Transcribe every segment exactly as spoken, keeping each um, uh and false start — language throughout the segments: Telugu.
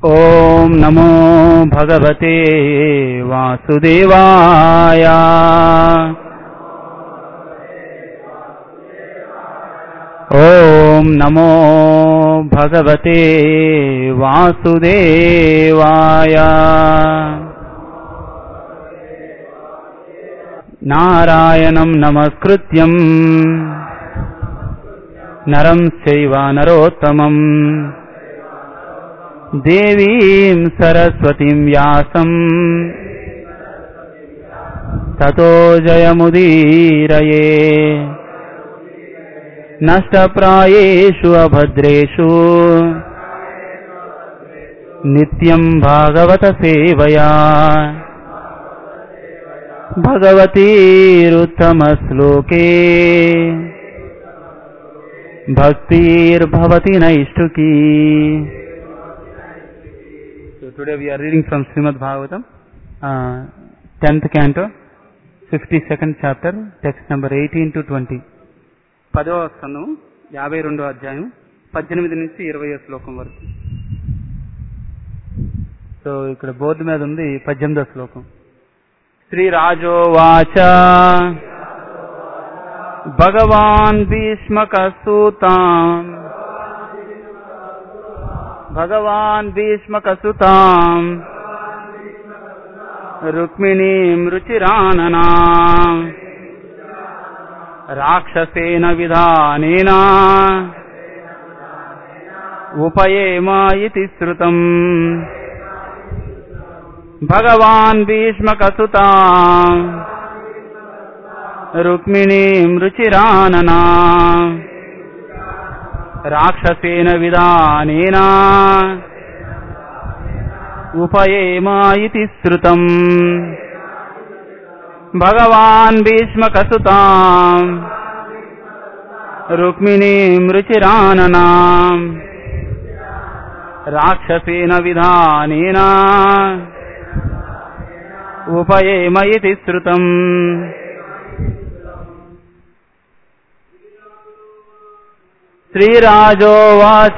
ఓం నమో భగవతే వాసుదేవాయ. ఓం నమో భగవతే వాసుదేవాయ. నారాయణం నమస్కృత్యం నరం చైవ నరోత్తమం దేవీం సరస్వతీం వ్యాసం తతో జయముదీరయే. నష్టప్రాయేషు అభద్రేషు నిత్యం భాగవత సేవయా భగవతీరుత్తమ శ్లోకే భక్తిర్భవతి నైష్టుకీ. So today we are reading from Srimad Bhagavatam, uh, tenth canto, fifty-second chapter, text number eighteen to twenty. పదవ స్కందం యాభై రెండో అధ్యాయం పద్దెనిమిది నుంచి ఇరవై శ్లోకం వరకు. సో ఇక్కడ బోర్డు మీద ఉంది పద్దెనిమిదో శ్లోకం. శ్రీరాజోవాచ భగవాన్ భీష్మక సూతాం భగవాన్ భీష్మక సుతాం రుక్మిణీం రుచిరాననా రాక్షసేన విధానేన ఉపయేమ ఇతి శ్రుతం. భగవాన్ భీష్మక సుతాం రుక్మిణీం రుచిరాననా రాక్షసేన విధానేన ఉపయేమ ఇతి శ్రుతం. భగవాన్ భీష్మక సుతాం రుక్మిణీం రుచిరాననా రాక్షసేన విధానేన ఉపయేమ ఇతి శ్రుతం. శ్రీరాజోవాచ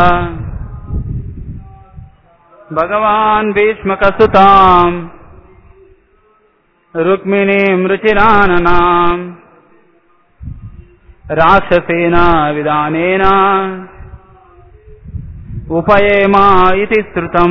భగవాన్ భీష్మక సుతాం రుక్మిణీం రుచిరాననా రాక్షసేన విధానేన ఉపయేమ ఇతి శ్రుతం.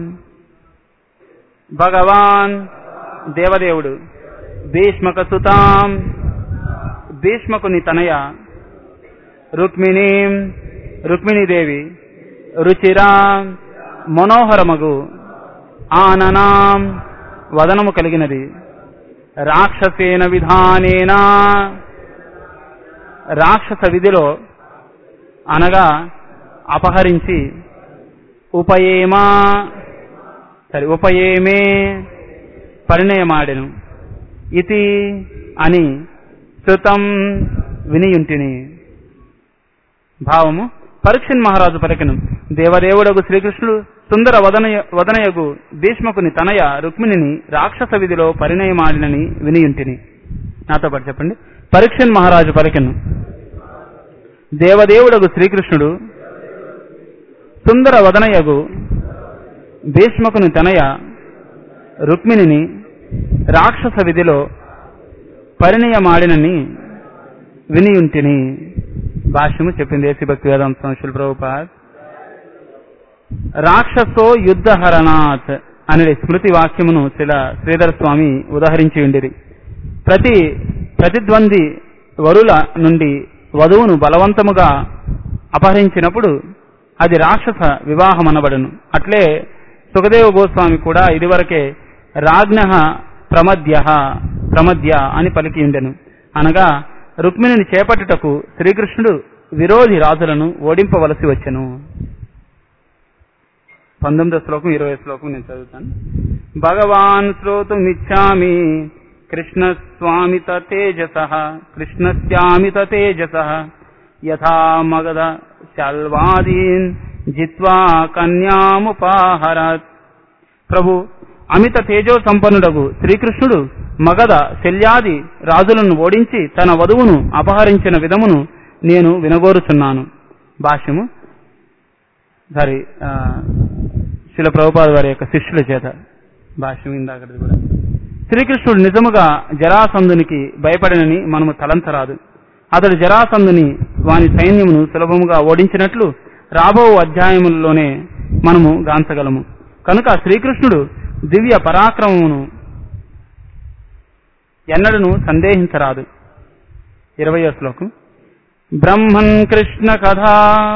భగవాన్ దేవదేవుడు భీష్మక సుతాం భీష్మకుని తనయ రుక్మిణీం రుక్మిణీదేవి రుచిరా మనోహరమగు ఆననాం వదనము కలిగినది రాక్షసేన విధానేన రాక్షస విధిలో అనగా అపహరించి ఉపయేమా సరి ఉపయేమే పరిణయమాడెను ఇతి అని శృతం వినియుంటిని. భావము పరీక్షణ్ మహారాజు పలికెను. దేవదేవుడగు శ్రీకృష్ణుడు సుందర వదనయ వదనయగు భీష్మకుని తనయ రుక్మిణిని రాక్షస విధిలో పరిణయమాడినని వినియుంటిని. నాతో పాటు చెప్పండి. పరీక్షణ్ మహారాజు పలికెను. దేవదేవుడగు శ్రీకృష్ణుడు సుందర వదనయగు భీష్మకుని తనయ రుక్మిణిని రాక్షస విధిలో పరిణయమాడినని వినియుంటిని. భాష్యము చెప్పింది ఏసీ భక్తి వేదాంత స్వామి ప్రభుపాద్. రాక్షసో యుద్ధహరణాత్ అనే స్మృతి వాక్యమును శ్రీల శ్రీధర స్వామి ఉదహరించి ఉండిరి. ప్రతి ప్రతిద్వంది వరుల నుండి వధువును బలవంతముగా అపహరించినప్పుడు అది రాక్షస వివాహం అనబడును. అట్లే సుఖదేవ గోస్వామి కూడా ఇదివరకే రాజ్ఞః ప్రమద్య ప్రమద్య అని పలికి ఉండెను. అనగా రుక్మిణిని చేపట్టుటకు శ్రీకృష్ణుడు విరోధి రాజులను ఓడింపవలసి వచ్చెను. పంతొమ్మిదో శ్లోకం ఇరవై శ్లోకం నేను చదువుతాను. భగవాన్ శ్రోతుమిచ్చామి కృష్ణస్వామిత తేజసః కృష్ణస్యామిత తేజసః యథా మగధ శల్వాదీన్ జిత్వా కన్యాముపాహరత్. ప్రభు అమిత తేజో సంపన్నుడగు శ్రీకృష్ణుడు మగధ శల్యాది రాజులను ఓడించి తన వధువును అపహరించిన విధమును నేను వినగోరుచున్నాను. భాష్యము సరి శిల ప్రభుపాద వారి యొక్క శిష్యుల చేత. భాష్యం ఇందాకది కూడా. శ్రీకృష్ణుడు నిజముగా జరాసంధునికి భయపడనని మనము తలంచరాదు. అతడు జరాసంధుని వాని సైన్యమును సులభముగా ఓడించినట్లు రాబో అధ్యాయములలోనే మనము గాంచగలము. కనుక శ్రీకృష్ణుడు దివ్య పరాక్రమమును ఎన్నడను సందేహించరాదు. ఇరవయో శ్లోకం. బ్రహ్మన్ కృష్ణ కథా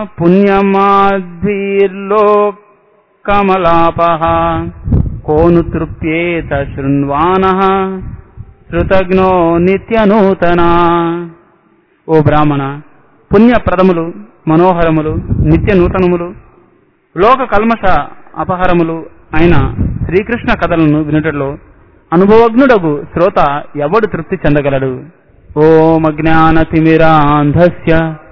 పుణ్యమాద్వీర్లోకమలాపః కోను తృప్యేత శృణ్వానః శృతజ్ఞో నిత్యనూతనా. ఓ బ్రాహ్మణ, పుణ్యప్రదములు, మనోహరములు, నిత్య నూతనములు, లోక కల్మష అపహరములు అయిన శ్రీకృష్ణ కథలను వినుటలో అనుభవజ్ఞుడగు శ్రోత ఎవడు తృప్తి చెందగలడు? ఓం అజ్ఞానతిమిరాంధస్య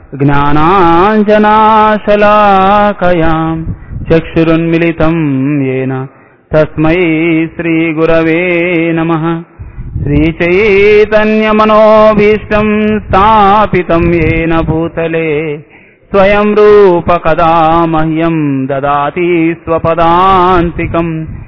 జ్ఞానాంజనాశలాకయాం చక్షురున్మిళితం యేన తస్మై శ్రీగురవే నమః. శ్రీచైతన్యమనోభీష్టం స్థాపితం యేన భూతలే స్వయం రూప కదా మహ్యం దదాతి స్వపదాంతికం.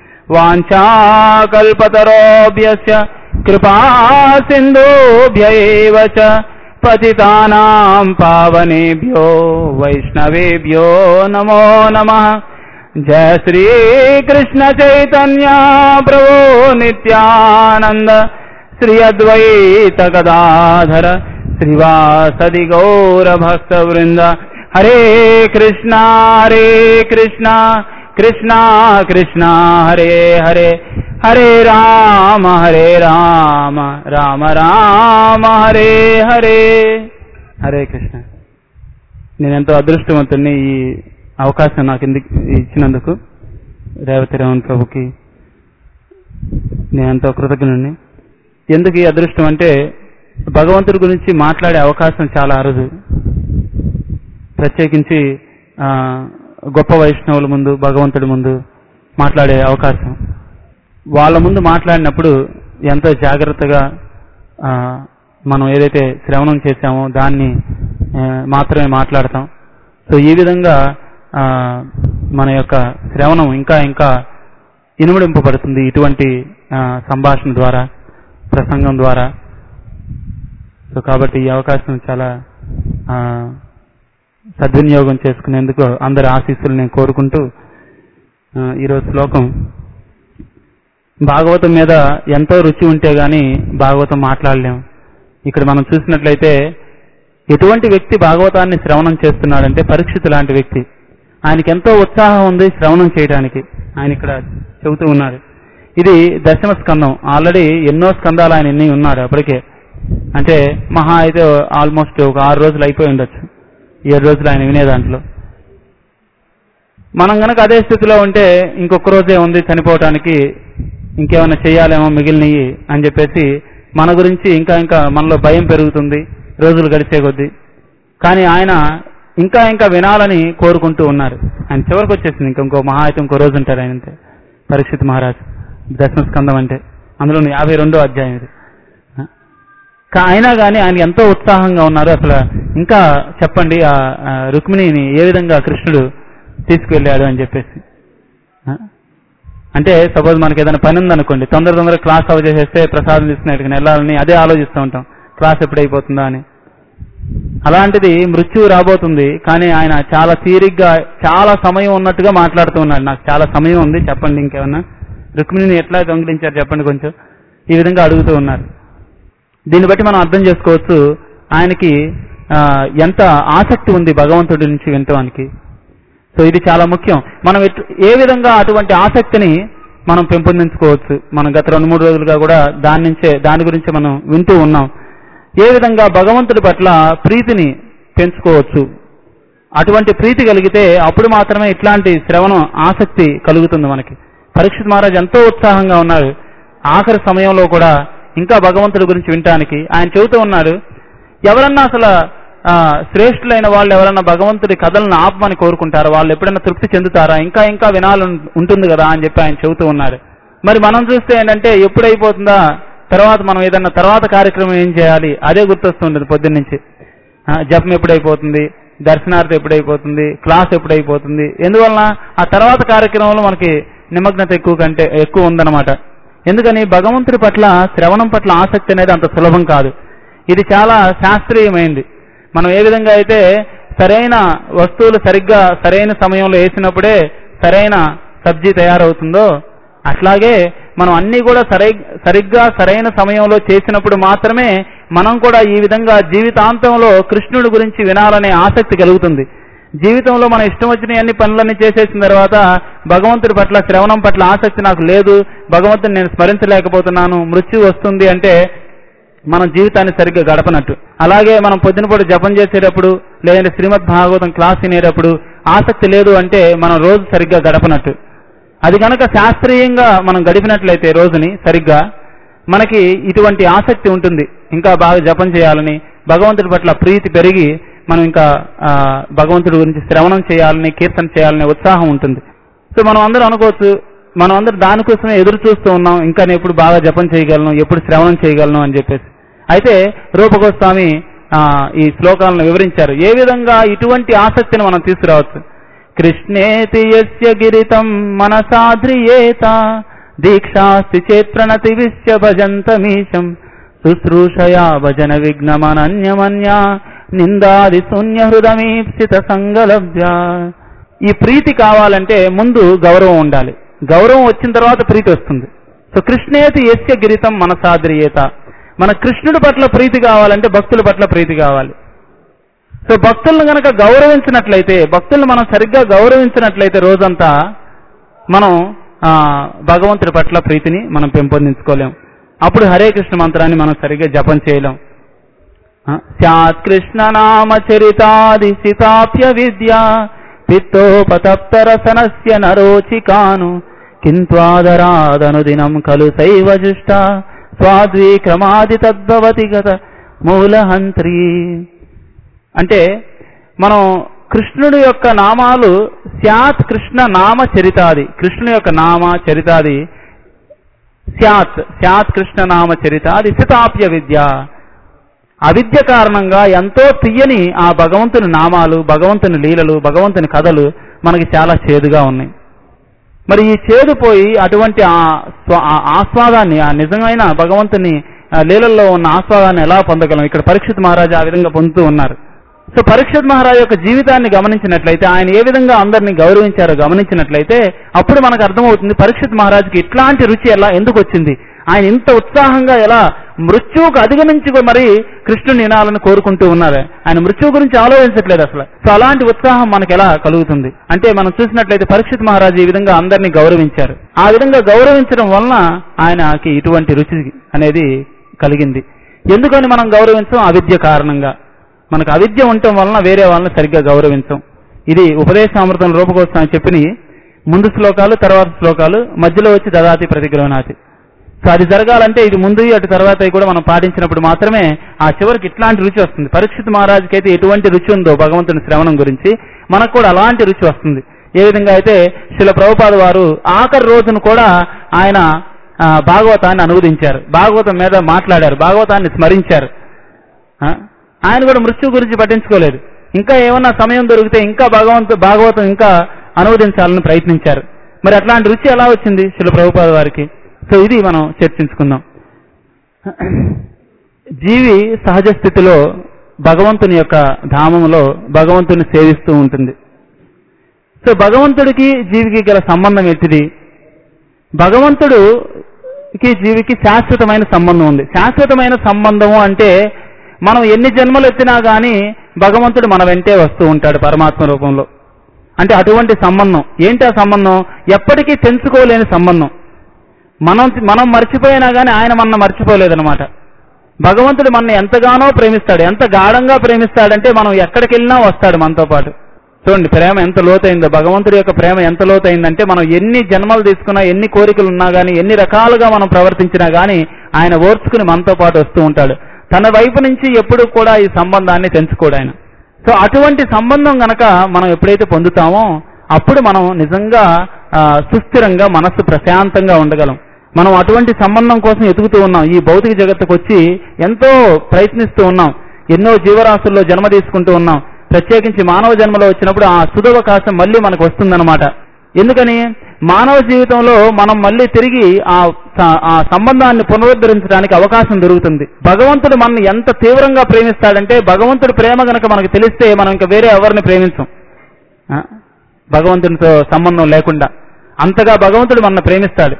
వాంఛాకల్పతరోభ్యస్య కృపా సింధుభ్య ఏవ చ పతితానాం పావనేభ్యో వైష్ణవేభ్యో నమో నమః. జయ శ్రీ కృష్ణ చైతన్య ప్రభు నిత్యానంద శ్రీ అద్వైత గదాధర శ్రీవాసది గౌర భక్త వృంద. హరే కృష్ణ హరే కృష్ణ కృష్ణ కృష్ణ హరే హరే హరే రామ హరే రామ రామ రామ హరే హరే. హరే కృష్ణ. నేనెంతో అదృష్టవంతుణ్ణి ఈ అవకాశం నాకు ఎందుకు ఇచ్చినందుకు రేవతి రమణ ప్రభుకి నేనెంతో కృతజ్ఞుడిని. ఎందుకు ఈ అదృష్టం అంటే భగవంతుడి గురించి మాట్లాడే అవకాశం చాలా అరుదు. ప్రత్యేకించి గొప్ప వైష్ణవుల ముందు, భగవంతుడి ముందు మాట్లాడే అవకాశం. వాళ్ళ ముందు మాట్లాడినప్పుడు ఎంతో జాగ్రత్తగా మనం ఏదైతే శ్రవణం చేశామో దాన్ని మాత్రమే మాట్లాడతాం. సో ఈ విధంగా మన యొక్క శ్రవణం ఇంకా ఇంకా ఇనుమడింపబడుతుంది ఇటువంటి సంభాషణ ద్వారా, ప్రసంగం ద్వారా. సో కాబట్టి ఈ అవకాశం చాలా సద్వినియోగం చేసుకునేందుకు అందరి ఆశీస్సులు నేను కోరుకుంటూ ఈరోజు శ్లోకం. భాగవతం మీద ఎంతో రుచి ఉంటే గాని భాగవతం మాట్లాడలేం. ఇక్కడ మనం చూసినట్లయితే ఎటువంటి వ్యక్తి భాగవతాన్ని శ్రవణం చేస్తున్నాడంటే పరీక్షితు లాంటి వ్యక్తి. ఆయనకి ఎంతో ఉత్సాహం ఉంది శ్రవణం చేయడానికి. ఆయన ఇక్కడ చెబుతూ ఉన్నారు. ఇది దశమ స్కందం. ఆల్రెడీ ఎన్నో స్కందాలు ఆయన ఎన్ని ఉన్నాడు అప్పటికే. అంటే మహా అయితే ఆల్మోస్ట్ ఒక ఆరు రోజులు అయిపోయి ఉండొచ్చు, ఏడు రోజులు ఆయన వినే దాంట్లో. మనం కనుక అదే స్థితిలో ఉంటే ఇంకొక రోజే ఉంది చనిపోవటానికి, ఇంకేమైనా చెయ్యాలేమో మిగిలినవి అని చెప్పేసి మన గురించి ఇంకా ఇంకా మనలో భయం పెరుగుతుంది రోజులు గడిచే కొద్దీ. కానీ ఆయన ఇంకా ఇంకా వినాలని కోరుకుంటూ ఉన్నారు. ఆయన చివరికి వచ్చేసింది. ఇంకొక మహా అయితే ఇంకో రోజు ఉంటారు ఆయన. అంతే పరీక్షిత్ మహారాజ్ దశమ స్కందం అంటే అందులో యాభై రెండో అధ్యాయం ఇది. అయినా కానీ ఆయన ఎంతో ఉత్సాహంగా ఉన్నారు. అసలు ఇంకా చెప్పండి ఆ రుక్మిణిని ఏ విధంగా కృష్ణుడు తీసుకువెళ్ళాడు అని చెప్పేసి. అంటే సపోజ్ మనకి ఏదైనా పని ఉందనుకోండి, తొందర తొందరగా క్లాస్ అవ చేసేస్తే ప్రసాదం తీసుకునేట్టుగా వెళ్ళాలని అదే ఆలోచిస్తూ ఉంటాం, క్లాస్ ఎప్పుడైపోతుందా అని. అలాంటిది మృత్యువు రాబోతుంది, కానీ ఆయన చాలా తీరిగ్గా చాలా సమయం ఉన్నట్టుగా మాట్లాడుతూ ఉన్నాడు. నాకు చాలా సమయం ఉంది, చెప్పండి ఇంకేమన్నా, రుక్మిణిని ఎట్లా దొంగిలించారు చెప్పండి కొంచెం, ఈ విధంగా అడుగుతూ ఉన్నారు. దీన్ని బట్టి మనం అర్థం చేసుకోవచ్చు ఆయనకి ఎంత ఆసక్తి ఉంది భగవంతుడి నుంచి వినటానికి. సో ఇది చాలా ముఖ్యం. మనం ఏ విధంగా అటువంటి ఆసక్తిని మనం పెంపొందించుకోవచ్చు. మనం గత రెండు మూడు రోజులుగా కూడా దాని నుంచే దాని గురించి మనం వింటూ ఉన్నాం. ఏ విధంగా భగవంతుడి పట్ల ప్రీతిని పెంచుకోవచ్చు. అటువంటి ప్రీతి కలిగితే అప్పుడు మాత్రమే ఇట్లాంటి శ్రవణం ఆసక్తి కలుగుతుంది మనకి. పరీక్షిత్ మహారాజ్ ఎంతో ఉత్సాహంగా ఉన్నారు ఆఖరి సమయంలో కూడా ఇంకా భగవంతుడి గురించి వినటానికి. ఆయన చెబుతూ ఉన్నారు, ఎవరన్నా అసలు శ్రేష్ఠులైన వాళ్ళు ఎవరన్నా భగవంతుడి కథలను ఆపమని కోరుకుంటారా, వాళ్ళు ఎప్పుడైనా తృప్తి చెందుతారా, ఇంకా ఇంకా వినాలని ఉంటుంది కదా అని చెప్పి ఆయన చెబుతూ ఉన్నారు. మరి మనం చూస్తే ఏంటంటే ఎప్పుడైపోతుందా, తర్వాత మనం ఏదన్నా తర్వాత కార్యక్రమం ఏం చేయాలి అదే గుర్తొస్తుంటుంది పొద్దున్న నుంచి. జపం ఎప్పుడైపోతుంది, దర్శనార్థం ఎప్పుడైపోతుంది, క్లాస్ ఎప్పుడైపోతుంది, ఎందువలన ఆ తర్వాత కార్యక్రమంలో మనకి నిమగ్నత ఎక్కువ కంటే ఎక్కువ ఉందన్నమాట. ఎందుకని భగవంతుడి పట్ల శ్రవణం పట్ల ఆసక్తి అనేది అంత సులభం కాదు. ఇది చాలా శాస్త్రీయమైంది. మనం ఏ విధంగా అయితే సరైన వస్తువులు సరిగ్గా సరైన సమయంలో వేసినప్పుడే సరైన సబ్జీ తయారవుతుందో, అట్లాగే మనం అన్నీ కూడా సరై సరిగ్గా సరైన సమయంలో చేసినప్పుడు మాత్రమే మనం కూడా ఈ విధంగా జీవితాంతంలో కృష్ణుడి గురించి వినాలనే ఆసక్తి కలుగుతుంది. జీవితంలో మనం ఇష్టం వచ్చిన అన్ని పనులన్నీ చేసేసిన తర్వాత భగవంతుడి పట్ల శ్రవణం పట్ల ఆసక్తి నాకు లేదు, భగవంతుని నేను స్మరించలేకపోతున్నాను, మృత్యు వస్తుంది అంటే మనం జీవితాన్ని సరిగ్గా గడపనట్టు. అలాగే మనం పొద్దునపూట జపం చేసేటప్పుడు లేదంటే శ్రీమద్ భాగవతం క్లాస్ వినేటప్పుడు ఆసక్తి లేదు అంటే మనం రోజు సరిగ్గా గడపనట్టు. అది కనుక శాస్త్రీయంగా మనం గడిపినట్లయితే రోజుని సరిగ్గా మనకి ఇటువంటి ఆసక్తి ఉంటుంది. ఇంకా బాగా జపం చేయాలని, భగవంతుడి పట్ల ప్రీతి పెరిగి మనం ఇంకా భగవంతుడి గురించి శ్రవణం చేయాలని, కీర్తన చేయాలనే ఉత్సాహం ఉంటుంది. సో మనం అందరూ అనుకోవచ్చు, మనం అందరూ దానికోసమే ఎదురు చూస్తూ ఉన్నాం, ఇంకా నేను ఎప్పుడు బాగా జపం చేయగలను, ఎప్పుడు శ్రవణం చేయగలను అని చెప్పేసి. అయితే రూపగోస్వామి ఈ శ్లోకాలను వివరించారు ఏ విధంగా ఇటువంటి ఆసక్తిని మనం తీసుకురావచ్చు. కృష్ణేతి యస్య గిరితం మనసాధ్రియేత దీక్షాస్తి చేత్ ప్రణతి విశ్య భజంతమీశం శుశ్రూషయా భజన విఘ్నమనన్యమన్యా నిందాది శూన్య హృదమీప్సిత సంగలభ్య. ఈ ప్రీతి కావాలంటే ముందు గౌరవం ఉండాలి. గౌరవం వచ్చిన తర్వాత ప్రీతి వస్తుంది. సో కృష్ణేతి యస్య గిరితం మనసాధ్రియేత, మన కృష్ణుడి పట్ల ప్రీతి కావాలంటే భక్తుల పట్ల ప్రీతి కావాలి. సో భక్తులను కనుక గౌరవించినట్లయితే, భక్తులను మనం సరిగ్గా గౌరవించినట్లయితే రోజంతా మనం భగవంతుడి పట్ల ప్రీతిని మనం పెంపొందించుకోలేం. అప్పుడు హరే కృష్ణ మంత్రాన్ని మనం సరిగ్గా జపం చేయలేం. స్యాత్ కృష్ణ నామ చరితాది సితాప్య విద్య పిత్తోపతప్తరసనస్య నరోచికాను కింత్వాదరాదనుదినం ఖలు శైవజుష్ట స్వాద్వీక్రమాది తద్భవతి గత మూలహంత్రి. అంటే మనం కృష్ణుడి యొక్క నామాలు స్యాత్ కృష్ణ నామ చరితాది, కృష్ణుని యొక్క నామ చరితాది స్యాత్ స్యాత్ కృష్ణ నామ చరితాది సితాప్య విద్య. అవిద్య కారణంగా ఎంతో తీయని ఆ భగవంతుని నామాలు, భగవంతుని లీలలు, భగవంతుని కథలు మనకి చాలా చేదుగా ఉన్నాయి. మరి ఈ చేదు పోయి అటువంటి ఆ ఆస్వాదాన్ని, ఆ నిజమైన భగవంతుని లీలల్లో ఉన్న ఆస్వాదాన్ని ఎలా పొందగలం? ఇక్కడ పరీక్షిత్ మహారాజు ఆ విధంగా పొందుతూ ఉన్నారు. సో పరీక్షిత్ మహారాజు యొక్క జీవితాన్ని గమనించినట్లయితే, ఆయన ఏ విధంగా అందరినీ గౌరవించారో గమనించినట్లయితే అప్పుడు మనకు అర్థమవుతుంది పరీక్షిత్ మహారాజుకి ఇట్లాంటి రుచి ఎలా ఎందుకు వచ్చింది, ఆయన ఇంత ఉత్సాహంగా ఎలా మృత్యువుకు అధిగమించి మరి కృష్ణుని వినాలని కోరుకుంటూ ఉన్నారు. ఆయన మృత్యువు గురించి ఆలోచించట్లేదు అసలు. సో అలాంటి ఉత్సాహం మనకు ఎలా కలుగుతుంది అంటే, మనం చూసినట్లయితే పరీక్షిత్ మహారాజు ఈ విధంగా అందరినీ గౌరవించారు. ఆ విధంగా గౌరవించడం వలన ఆయనకి ఇటువంటి రుచి అనేది కలిగింది. ఎందుకని మనం గౌరవించం? అవిద్య కారణంగా. మనకు అవిద్య ఉండటం వలన వేరే వాళ్ళని సరిగ్గా గౌరవించం. ఇది ఉపదేశామృతం రూపగోస్వామి చెప్పిన ముందు శ్లోకాలు, తర్వాత శ్లోకాలు, మధ్యలో వచ్చి దదాతి ప్రతిగ్రహణాతి. సో అది జరగాలంటే ఇది ముందు అటు తర్వాత కూడా మనం పాటించినప్పుడు మాత్రమే ఆ చివరికి ఇట్లాంటి రుచి వస్తుంది. పరీక్షిత్ మహారాజుకి అయితే ఎటువంటి రుచి ఉందో భగవంతుని శ్రవణం గురించి, మనకు కూడా అలాంటి రుచి వస్తుంది. ఏ విధంగా అయితే శ్రీల ప్రభుపాద వారు ఆఖరి రోజును కూడా ఆయన భాగవతాన్ని అనువదించారు, భాగవతం మీద మాట్లాడారు, భాగవతాన్ని స్మరించారు. ఆయన కూడా మృత్యు గురించి పట్టించుకోలేదు. ఇంకా ఏమన్నా సమయం దొరికితే ఇంకా భగవంతు భాగవతం ఇంకా అనువదించాలని ప్రయత్నించారు. మరి అట్లాంటి రుచి ఎలా వచ్చింది శ్రీల ప్రభుపాద వారికి? సో ఇది మనం చర్చించుకుందాం. జీవి సహజ స్థితిలో భగవంతుని యొక్క ధామంలో భగవంతుని సేవిస్తూ ఉంటుంది. సో భగవంతుడికి జీవికి గల సంబంధం ఎట్టిది? భగవంతుడికి జీవికి శాశ్వతమైన సంబంధం ఉంది. శాశ్వతమైన సంబంధము అంటే మనం ఎన్ని జన్మలు ఎత్తినా కానీ భగవంతుడు మన వెంటే వస్తూ ఉంటాడు పరమాత్మ రూపంలో. అంటే అటువంటి సంబంధం. ఏంటి ఆ సంబంధం? ఎప్పటికీ తెంచుకోలేని సంబంధం. మనం మనం మర్చిపోయినా కానీ ఆయన మన మర్చిపోలేదనమాట. భగవంతుడు మన ఎంతగానో ప్రేమిస్తాడు. ఎంత గాఢంగా ప్రేమిస్తాడంటే మనం ఎక్కడికి వెళ్ళినా వస్తాడు మనతో పాటు. చూడండి ప్రేమ ఎంత లోతైందో, భగవంతుడి యొక్క ప్రేమ ఎంత లోతైందంటే మనం ఎన్ని జన్మలు తీసుకున్నా, ఎన్ని కోరికలు ఉన్నా కానీ, ఎన్ని రకాలుగా మనం ప్రవర్తించినా కానీ ఆయన ఓర్చుకుని మనతో పాటు వస్తూ ఉంటాడు. తన వైపు నుంచి ఎప్పుడు కూడా ఈ సంబంధాన్ని తెంచుకోడు ఆయన. సో అటువంటి సంబంధం గనక మనం ఎప్పుడైతే పొందుతామో అప్పుడు మనం నిజంగా సుస్థిరంగా మనస్సు ప్రశాంతంగా ఉండగలం. మనం అటువంటి సంబంధం కోసం ఎతుకుతూ ఉన్నాం. ఈ భౌతిక జగత్తుకు వచ్చి ఎంతో ప్రయత్నిస్తూ ఉన్నాం. ఎన్నో జీవరాశుల్లో జన్మ తీసుకుంటూ ఉన్నాం. ప్రత్యేకించి మానవ జన్మలో వచ్చినప్పుడు ఆ సుదవకాశం మళ్ళీ మనకు వస్తుందన్నమాట. ఎందుకని మానవ జీవితంలో మనం మళ్ళీ తిరిగి ఆ ఆ సంబంధాన్ని పునరుద్ధరించడానికి అవకాశం దొరుకుతుంది. భగవంతుడు మనల్ని ఎంత తీవ్రంగా ప్రేమిస్తాడంటే, భగవంతుడి ప్రేమ గనక మనకు తెలిస్తే మనం ఇంకా వేరే ఎవరిని ప్రేమించం, భగవంతునితో సంబంధం లేకుండా. అంతగా భగవంతుడు మనల్ని ప్రేమిస్తాడు.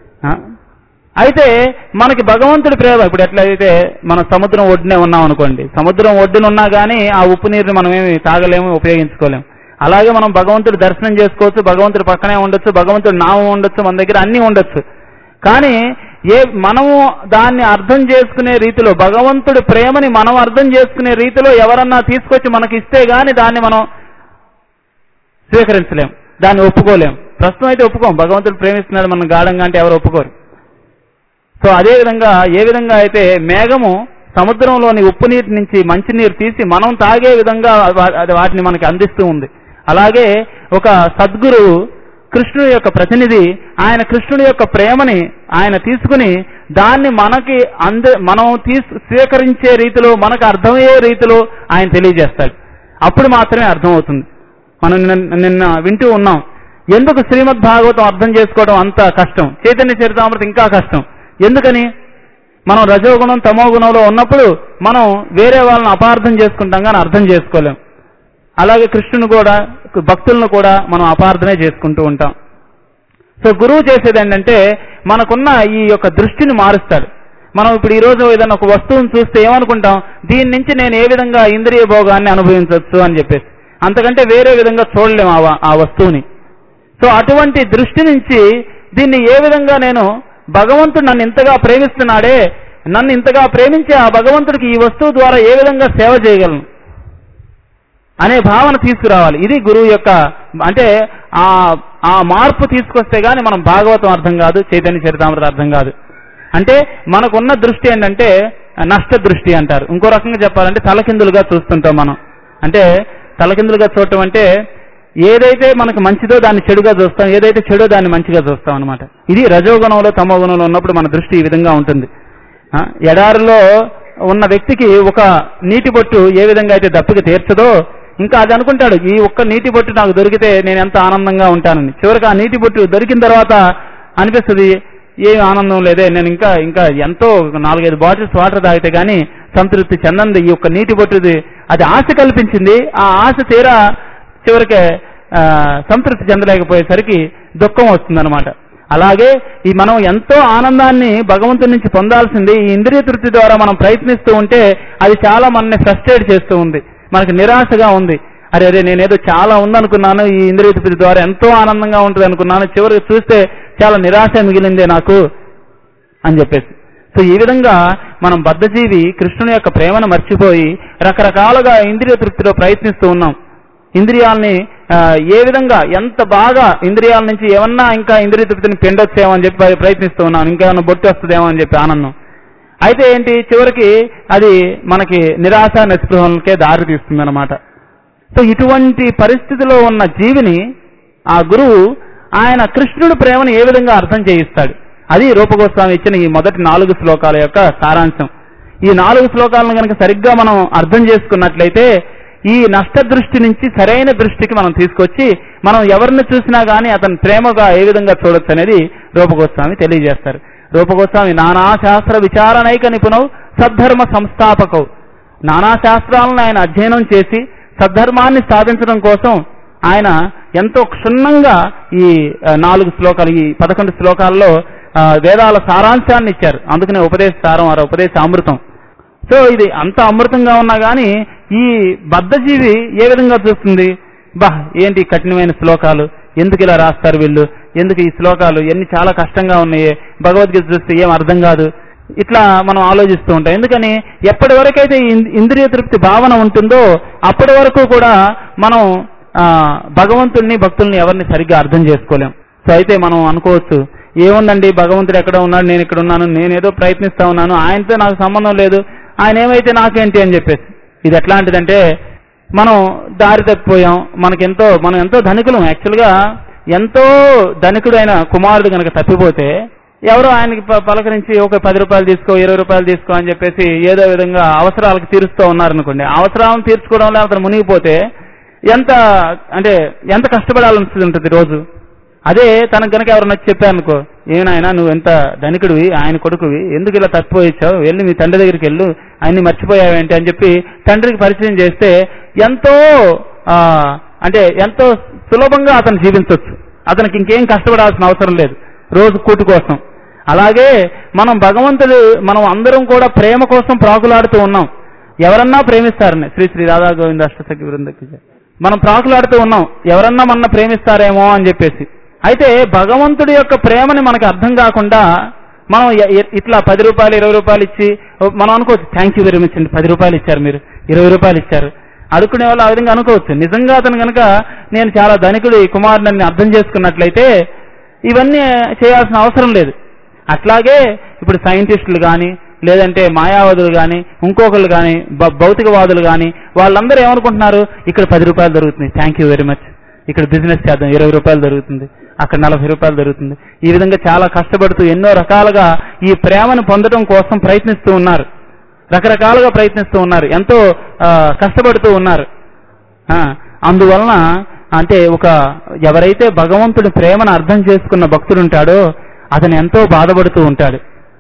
అయితే మనకి భగవంతుడి ప్రేమ ఇప్పుడు ఎట్లయితే మనం సముద్రం ఒడ్డునే ఉన్నాం అనుకోండి, సముద్రం ఒడ్డున ఉన్నా కానీ ఆ ఉప్పు నీరుని మనం ఏమి తాగలేము, ఉపయోగించుకోలేము. అలాగే మనం భగవంతుడి దర్శనం చేసుకోవచ్చు, భగవంతుడి పక్కనే ఉండొచ్చు, భగవంతుడి నామం ఉండొచ్చు, మన దగ్గర అన్నీ ఉండొచ్చు. కానీ ఏ మనము దాన్ని అర్థం చేసుకునే రీతిలో, భగవంతుడి ప్రేమని మనం అర్థం చేసుకునే రీతిలో ఎవరన్నా తీసుకొచ్చి మనకి ఇస్తే గాని దాన్ని మనం స్వీకరించలేం, దాన్ని ఒప్పుకోలేం. ప్రస్తుతం అయితే ఒప్పుకోం, భగవంతుడు ప్రేమిస్తున్నాడు మనం గాఢంగా అంటే ఎవరు ఒప్పుకోరు. సో అదేవిధంగా ఏ విధంగా అయితే మేఘము సముద్రంలోని ఉప్పు నీటి నుంచి మంచినీరు తీసి మనం తాగే విధంగా వాటిని మనకి అందిస్తూ ఉంది, అలాగే ఒక సద్గురువు కృష్ణుడి యొక్క ప్రతినిధి, ఆయన కృష్ణుడి యొక్క ప్రేమని ఆయన తీసుకుని దాన్ని మనకి అంద మనం తీసు స్వీకరించే రీతిలో, మనకు అర్థమయ్యే రీతిలో ఆయన తెలియజేస్తాడు. అప్పుడు మాత్రమే అర్థమవుతుంది. మనం నిన్న వింటూ ఉన్నాం, ఎందుకు శ్రీమద్ భాగవతం అర్థం చేసుకోవడం అంత కష్టం, చైతన్య చరితామృతం ఇంకా కష్టం. ఎందుకని? మనం రజోగుణం తమో గుణంలో ఉన్నప్పుడు మనం వేరే వాళ్ళని అపార్థం చేసుకుంటాం కానీ అర్థం చేసుకోలేం. అలాగే కృష్ణుని కూడా, భక్తులను కూడా మనం అపార్థమే చేసుకుంటూ ఉంటాం. సో గురువు చేసేది ఏంటంటే మనకున్న ఈ యొక్క దృష్టిని మారుస్తాడు. మనం ఇప్పుడు ఈరోజు ఏదైనా ఒక వస్తువును చూస్తే ఏమనుకుంటాం, దీని నుంచి నేను ఏ విధంగా ఇంద్రియ భోగాన్ని అనుభవించవచ్చు అని చెప్పేసి, అంతకంటే వేరే విధంగా చూడలేము ఆ వస్తువుని. సో అటువంటి దృష్టి నుంచి దీన్ని ఏ విధంగా నేను, భగవంతుడు నన్ను ఇంతగా ప్రేమిస్తున్నాడే, నన్ను ఇంతగా ప్రేమించే ఆ భగవంతుడికి ఈ వస్తువు ద్వారా ఏ విధంగా సేవ చేయగలను అనే భావన తీసుకురావాలి. ఇది గురువు యొక్క, అంటే ఆ ఆ మార్పు తీసుకొస్తే గాని మనం భాగవతం అర్థం కాదు, చైతన్య చరితామృతం అర్థం కాదు. అంటే మనకున్న దృష్టి ఏంటంటే నష్ట దృష్టి అంటారు. ఇంకో రకంగా చెప్పాలంటే తలకిందులుగా చూస్తుంటాం మనం. అంటే తలకిందులుగా చూడటం అంటే ఏదైతే మనకు మంచిదో దాన్ని చెడుగా చూస్తాం, ఏదైతే చెడో దాన్ని మంచిగా చూస్తాం అనమాట. ఇది రజోగుణంలో తమో గుణంలో ఉన్నప్పుడు మన దృష్టి ఈ విధంగా ఉంటుంది. ఎడారిలో ఉన్న వ్యక్తికి ఒక నీటి బొట్టు ఏ విధంగా అయితే దప్పిక తీర్చదో, ఇంకా అది అనుకుంటాడు ఈ ఒక్క నీటి బొట్టు నాకు దొరికితే నేను ఎంత ఆనందంగా ఉంటానని. చివరికి ఆ నీటి బొట్టు దొరికిన తర్వాత అనిపిస్తుంది ఏం ఆనందం లేదే, నేను ఇంకా ఇంకా ఎంతో నాలుగైదు బాటిల్స్ వాటర్ తాగితే కానీ సంతృప్తి చెందంది, ఈ యొక్క నీటి బొట్టుది అది ఆశ కల్పించింది, ఆ ఆశ తీరా చివరికి సంతృప్తి చెందలేకపోయేసరికి దుఃఖం వస్తుందన్నమాట. అలాగే ఈ మనం ఎంతో ఆనందాన్ని భగవంతుడి నుంచి పొందాల్సింది ఈ ఇంద్రియ తృప్తి ద్వారా మనం ప్రయత్నిస్తూ ఉంటే అది చాలా మనల్ని ఫ్రస్ట్రేట్ చేస్తూ ఉంది, మనకు నిరాశగా ఉంది. అరే అదే నేనేదో చాలా ఉందనుకున్నాను, ఈ ఇంద్రియ తృప్తి ద్వారా ఎంతో ఆనందంగా ఉంటుంది అనుకున్నాను, చివరికి చూస్తే చాలా నిరాశ మిగిలిందే నాకు అని చెప్పేసి. సో ఈ విధంగా మనం బద్ధజీవి కృష్ణుని యొక్క ప్రేమను మర్చిపోయి రకరకాలుగా ఇంద్రియ తృప్తిలో ప్రయత్నిస్తూ ఉన్నాం. ఇంద్రియాలని ఏ విధంగా ఎంత బాగా ఇంద్రియాల నుంచి ఏమన్నా ఇంకా ఇంద్రియ తృప్తిని పిండొచ్చేమో అని చెప్పి ప్రయత్నిస్తూ ఉన్నాం, ఇంకేమన్నా బొట్టు వస్తుందేమో అని చెప్పి ఆనందం. అయితే ఏంటి, చివరికి అది మనకి నిరాశ నిస్పృహలకే దారి తీస్తుంది అన్నమాట. సో ఇటువంటి పరిస్థితిలో ఉన్న జీవిని ఆ గురువు ఆయన కృష్ణుడి ప్రేమను ఏ విధంగా అర్థం చేయిస్తాడు, అది రూపగోస్వామి ఇచ్చిన ఈ మొదటి నాలుగు శ్లోకాల యొక్క సారాంశం. ఈ నాలుగు శ్లోకాలను కనుక సరిగ్గా మనం అర్థం చేసుకున్నట్లయితే ఈ నష్ట దృష్టి నుంచి సరైన దృష్టికి మనం తీసుకొచ్చి మనం ఎవరిని చూసినా కానీ అతని ప్రేమగా ఏ విధంగా చూడొచ్చు అనేది రూపగోస్వామి తెలియజేస్తారు. రూపగోస్వామి నానా శాస్త్ర విచారణైక నిపుణవు సద్ధర్మ సంస్థాపకవు. నానా శాస్త్రాలను ఆయన అధ్యయనం చేసి సద్ధర్మాన్ని స్థాపించడం కోసం ఆయన ఎంతో క్షుణ్ణంగా ఈ నాలుగు శ్లోకాలు, ఈ పదకొండు శ్లోకాల్లో వేదాల సారాంశాన్ని ఇచ్చారు. అందుకనే ఉపదేశ సారం, ఆ ఉపదేశ అమృతం. సో ఇది అంత అమృతంగా ఉన్నా కానీ ఈ బద్ధజీవి ఏ విధంగా చూస్తుంది, బా ఏంటి కఠినమైన శ్లోకాలు, ఎందుకు ఇలా రాస్తారు వీళ్ళు, ఎందుకు ఈ శ్లోకాలు ఎన్ని చాలా కష్టంగా ఉన్నాయి, భగవద్గీత చూస్తే ఏం అర్థం కాదు, ఇట్లా మనం ఆలోచిస్తూ ఉంటాం. ఎందుకని ఎప్పటి వరకైతే ఇంద్రియ తృప్తి భావన ఉంటుందో అప్పటి వరకు కూడా మనం భగవంతుడిని భక్తుల్ని ఎవరిని సరిగ్గా అర్థం చేసుకోలేం. సో అయితే మనం అనుకోవచ్చు ఏముందండి భగవంతుడు ఎక్కడ ఉన్నాడు, నేను ఇక్కడ ఉన్నాను, నేనేదో ప్రయత్నిస్తా ఉన్నాను, ఆయనతో నాకు సంబంధం లేదు, ఆయన ఏమైతే నాకేంటి అని చెప్పేసి. ఇది ఎట్లాంటిదంటే మనం దారి తప్పిపోయాం, మనకెంతో మనం ఎంతో ధనికులం. యాక్చువల్గా ఎంతో ధనికుడైన కుమారుడు కనుక తప్పిపోతే ఎవరో ఆయనకి పలకరించి ఒక పది రూపాయలు తీసుకో, ఇరవై రూపాయలు తీసుకో అని చెప్పేసి ఏదో విధంగా అవసరాలకు తీరుస్తూ ఉన్నారనుకోండి. అవసరాలను తీర్చుకోవడంలో అతను మునిగిపోతే ఎంత అంటే ఎంత కష్టపడాల్సి ఉంటుంది రోజు. అదే తనకు కనుక ఎవరన్నా చెప్పారనుకో, ఏనాయనా నువ్వు ఎంత ధనికుడివి, ఆయన కొడుకువి, ఎందుకు ఇలా తప్పిపోయిచ్చావు, వెళ్ళి మీ తండ్రి దగ్గరికి వెళ్ళు, ఆయన్ని మర్చిపోయావేంటి అని చెప్పి తండ్రికి పరిచయం చేస్తే ఎంతో అంటే ఎంతో సులభంగా అతను జీవించవచ్చు. అతనికి ఇంకేం కష్టపడాల్సిన అవసరం లేదు రోజు కూటు కోసం. అలాగే మనం భగవంతుడు మనం అందరం కూడా ప్రేమ కోసం ప్రాకులాడుతూ ఉన్నాం. ఎవరన్నా ప్రేమిస్తారని శ్రీ శ్రీ రాధా గోవింద అష్టసఖి బృందకి మనం ప్రాకులాడుతూ ఉన్నాం, ఎవరన్నా మన ప్రేమిస్తారేమో అని చెప్పేసి. అయితే భగవంతుడి యొక్క ప్రేమని మనకు అర్థం కాకుండా మనం ఇట్లా పది రూపాయలు ఇరవై రూపాయలు ఇచ్చి మనం అనుకోవచ్చు, థ్యాంక్ యూ వెరీ మచ్ అండి, పది రూపాయలు ఇచ్చారు, మీరు ఇరవై రూపాయలు ఇచ్చారు అడుక్కునే వాళ్ళు ఆ విధంగా అనుకోవచ్చు. నిజంగా అతను కనుక నేను చాలా ధనికుడి కుమారుడిని అర్థం చేసుకున్నట్లయితే ఇవన్నీ చేయాల్సిన అవసరం లేదు. అట్లాగే ఇప్పుడు సైంటిస్టులు కానీ లేదంటే మాయావాదులు కానీ ఇంకొకళ్ళు కానీ భౌతికవాదులు కానీ వాళ్ళందరూ ఏమనుకుంటున్నారు, ఇక్కడ పది రూపాయలు దొరుకుతుంది, థ్యాంక్ యూ వెరీ మచ్, ఇక్కడ బిజినెస్ చేద్దాం, ఇరవై రూపాయలు దొరుకుతుంది, అక్కడ నలభై రూపాయలు దొరుకుతుంది. ఈ విధంగా చాలా కష్టపడుతూ ఎన్నో రకాలుగా ఈ ప్రేమను పొందడం కోసం ప్రయత్నిస్తూ ఉన్నారు, రకరకాలుగా ప్రయత్నిస్తూ ఉన్నారు, ఎంతో కష్టపడుతూ ఉన్నారు. అందువలన అంటే ఒక ఎవరైతే భగవంతుడి ప్రేమను అర్థం చేసుకున్న భక్తుడు ఉంటాడో అతను ఎంతో బాధపడుతూ ఉంటాడు.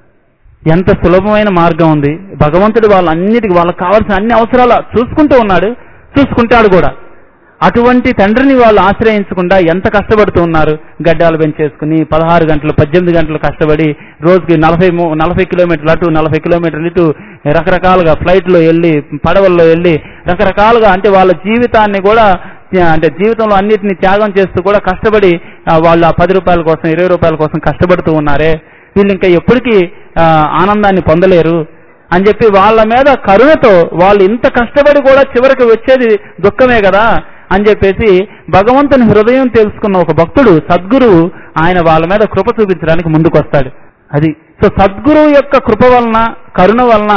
ఎంత సులభమైన మార్గం ఉంది, భగవంతుడు వాళ్ళన్నిటికీ వాళ్ళకి కావాల్సిన అన్ని అవసరాలు చూసుకుంటూ ఉన్నాడు, చూసుకుంటాడు కూడా. అటువంటి తండ్రిని వాళ్ళు ఆశ్రయించకుండా ఎంత కష్టపడుతూ ఉన్నారు, గడ్డాలు పెంచేసుకుని పదహారు గంటలు పద్దెనిమిది గంటలు కష్టపడి రోజుకి నలభై నలభై కిలోమీటర్లు అటు నలభై కిలోమీటర్లు ఇటు రకరకాలుగా ఫ్లైట్లో వెళ్ళి పడవల్లో వెళ్ళి రకరకాలుగా అంటే వాళ్ళ జీవితాన్ని కూడా అంటే జీవితంలో అన్నిటిని త్యాగం చేస్తూ కూడా కష్టపడి వాళ్ళు ఆ పది రూపాయల కోసం ఇరవై రూపాయల కోసం కష్టపడుతూ ఉన్నారే, వీళ్ళు ఇంకా ఎప్పటికీ ఆనందాన్ని పొందలేరు అని చెప్పి వాళ్ళ మీద కరుణతో వాళ్ళు ఇంత కష్టపడి కూడా చివరికి వచ్చేది దుఃఖమే కదా అని చెప్పేసి భగవంతుని హృదయం తెలుసుకున్న ఒక భక్తుడు సద్గురువు ఆయన వాళ్ళ మీద కృప చూపించడానికి ముందుకు వస్తాడు. అది సో సద్గురువు యొక్క కృప వలన కరుణ వలన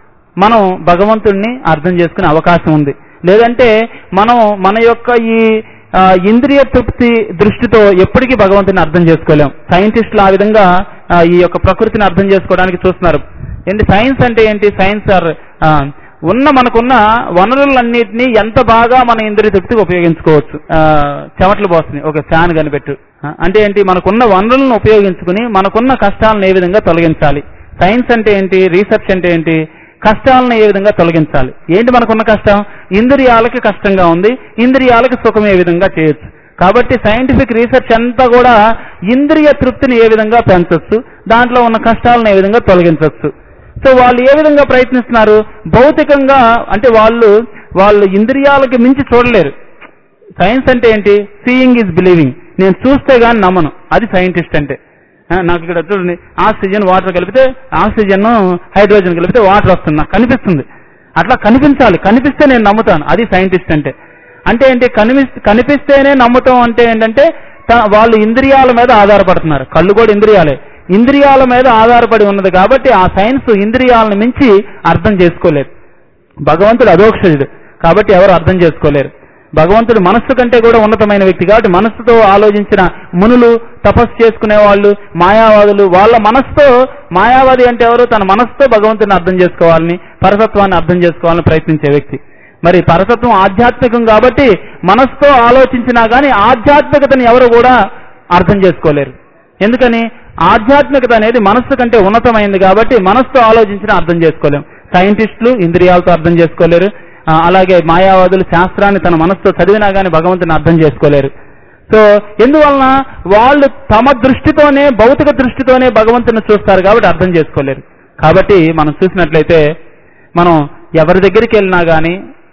మనం భగవంతుణ్ణి అర్థం చేసుకునే అవకాశం ఉంది. లేదంటే మనం మన యొక్క ఈ ఇంద్రియ తృప్తి దృష్టితో ఎప్పటికీ భగవంతుని అర్థం చేసుకోలేం. సైంటిస్టులు ఆ విధంగా ఈ యొక్క ప్రకృతిని అర్థం చేసుకోవడానికి చూస్తున్నారు. ఏంటి సైన్స్ అంటే ఏంటి, సైన్స్ ఆర్ ఉన్న మనకున్న వనరులన్నింటినీ ఎంత బాగా మన ఇంద్రియ తృప్తికి ఉపయోగించుకోవచ్చు. చెమటలు పోస్తుంది ఒక ఫ్యాన్ కనిపెట్టు అంటే ఏంటి, మనకున్న వనరులను ఉపయోగించుకుని మనకున్న కష్టాలను ఏ విధంగా తొలగించాలి. సైన్స్ అంటే ఏంటి, రీసెర్చ్ అంటే ఏంటి, కష్టాలను ఏ విధంగా తొలగించాలి. ఏంటి మనకున్న కష్టం, ఇంద్రియాలకి కష్టంగా ఉంది, ఇంద్రియాలకి సుఖం ఏ విధంగా చేయొచ్చు. కాబట్టి సైంటిఫిక్ రీసెర్చ్ అంతా కూడా ఇంద్రియ తృప్తిని ఏ విధంగా పెంచవచ్చు, దాంట్లో ఉన్న కష్టాలను ఏ విధంగా తొలగించవచ్చు. సో వాళ్ళు ఏ విధంగా ప్రయత్నిస్తున్నారు, భౌతికంగా అంటే వాళ్ళు వాళ్ళు ఇంద్రియాలకి మించి చూడలేరు. సైన్స్ అంటే ఏంటి, సీయింగ్ ఈజ్ బిలీవింగ్, నేను చూస్తే గాని నమ్మను, అది సైంటిస్ట్ అంటే. నాకు ఇక్కడ చూడండి, ఆక్సిజన్ వాటర్ కలిపితే ఆక్సిజన్ హైడ్రోజన్ కలిపితే వాటర్ వస్తుంది, నాకు కనిపిస్తుంది, అట్లా కనిపించాలి, కనిపిస్తే నేను నమ్ముతాను, అది సైంటిస్ట్ అంటే. అంటే ఏంటి, కనిపి కనిపిస్తేనే నమ్ముతాం అంటే ఏంటంటే వాళ్ళు ఇంద్రియాల మీద ఆధారపడుతున్నారు. కళ్ళు కూడా ఇంద్రియాలే, ఇంద్రియాల మీద ఆధారపడి ఉన్నది కాబట్టి ఆ సైన్స్ ఇంద్రియాలను మించి అర్థం చేసుకోలేరు. భగవంతుడు అదోక్షజుడు కాబట్టి ఎవరు అర్థం చేసుకోలేరు. భగవంతుడు మనస్సు కంటే కూడా ఉన్నతమైన వ్యక్తి కాబట్టి మనస్సుతో ఆలోచించిన మునులు, తపస్సు చేసుకునే వాళ్ళు, మాయావాదులు, వాళ్ళ మనస్సుతో, మాయావాది అంటే ఎవరు, తన మనస్సుతో భగవంతుడిని అర్థం చేసుకోవాలని, పరతత్వాన్ని అర్థం చేసుకోవాలని ప్రయత్నించే వ్యక్తి. మరి పరతత్వం ఆధ్యాత్మికం కాబట్టి మనస్సుతో ఆలోచించినా కానీ ఆధ్యాత్మికతని ఎవరు కూడా అర్థం చేసుకోలేరు. ఎందుకని, ఆధ్యాత్మికత అనేది మనస్సు కంటే ఉన్నతమైంది కాబట్టి మనస్సుతో ఆలోచించినా అర్థం చేసుకోలేం. సైంటిస్టులు ఇంద్రియాలతో అర్థం చేసుకోలేరు, అలాగే మాయావాదులు శాస్త్రాన్ని తన మనస్సుతో చదివినా కానీ భగవంతుని అర్థం చేసుకోలేరు. సో ఎందువలన వాళ్ళు తమ దృష్టితోనే, భౌతిక దృష్టితోనే భగవంతుని చూస్తారు కాబట్టి అర్థం చేసుకోలేరు. కాబట్టి మనం చూసినట్లయితే మనం ఎవరి దగ్గరికి వెళ్ళినా కానీ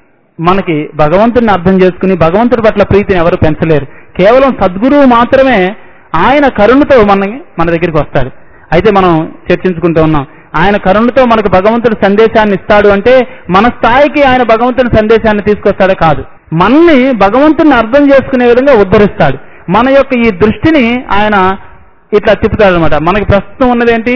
మనకి భగవంతుడిని అర్థం చేసుకుని భగవంతుడి పట్ల ప్రీతిని ఎవరు పెంచలేరు. కేవలం సద్గురువు మాత్రమే ఆయన కరుణతో మన మన దగ్గరికి వస్తాడు. అయితే మనం చర్చించుకుంటూ ఉన్నాం, ఆయన కరుణతో మనకు భగవంతుడి సందేశాన్ని ఇస్తాడు అంటే మన స్థాయికి ఆయన భగవంతుడి సందేశాన్ని తీసుకొస్తాడే కాదు, మనల్ని భగవంతుడిని అర్థం చేసుకునే విధంగా ఉద్ధరిస్తాడు. మన యొక్క ఈ దృష్టిని ఆయన ఇట్లా తిప్పుతాడు అనమాట. మనకి ప్రస్తుతం ఉన్నది ఏంటి,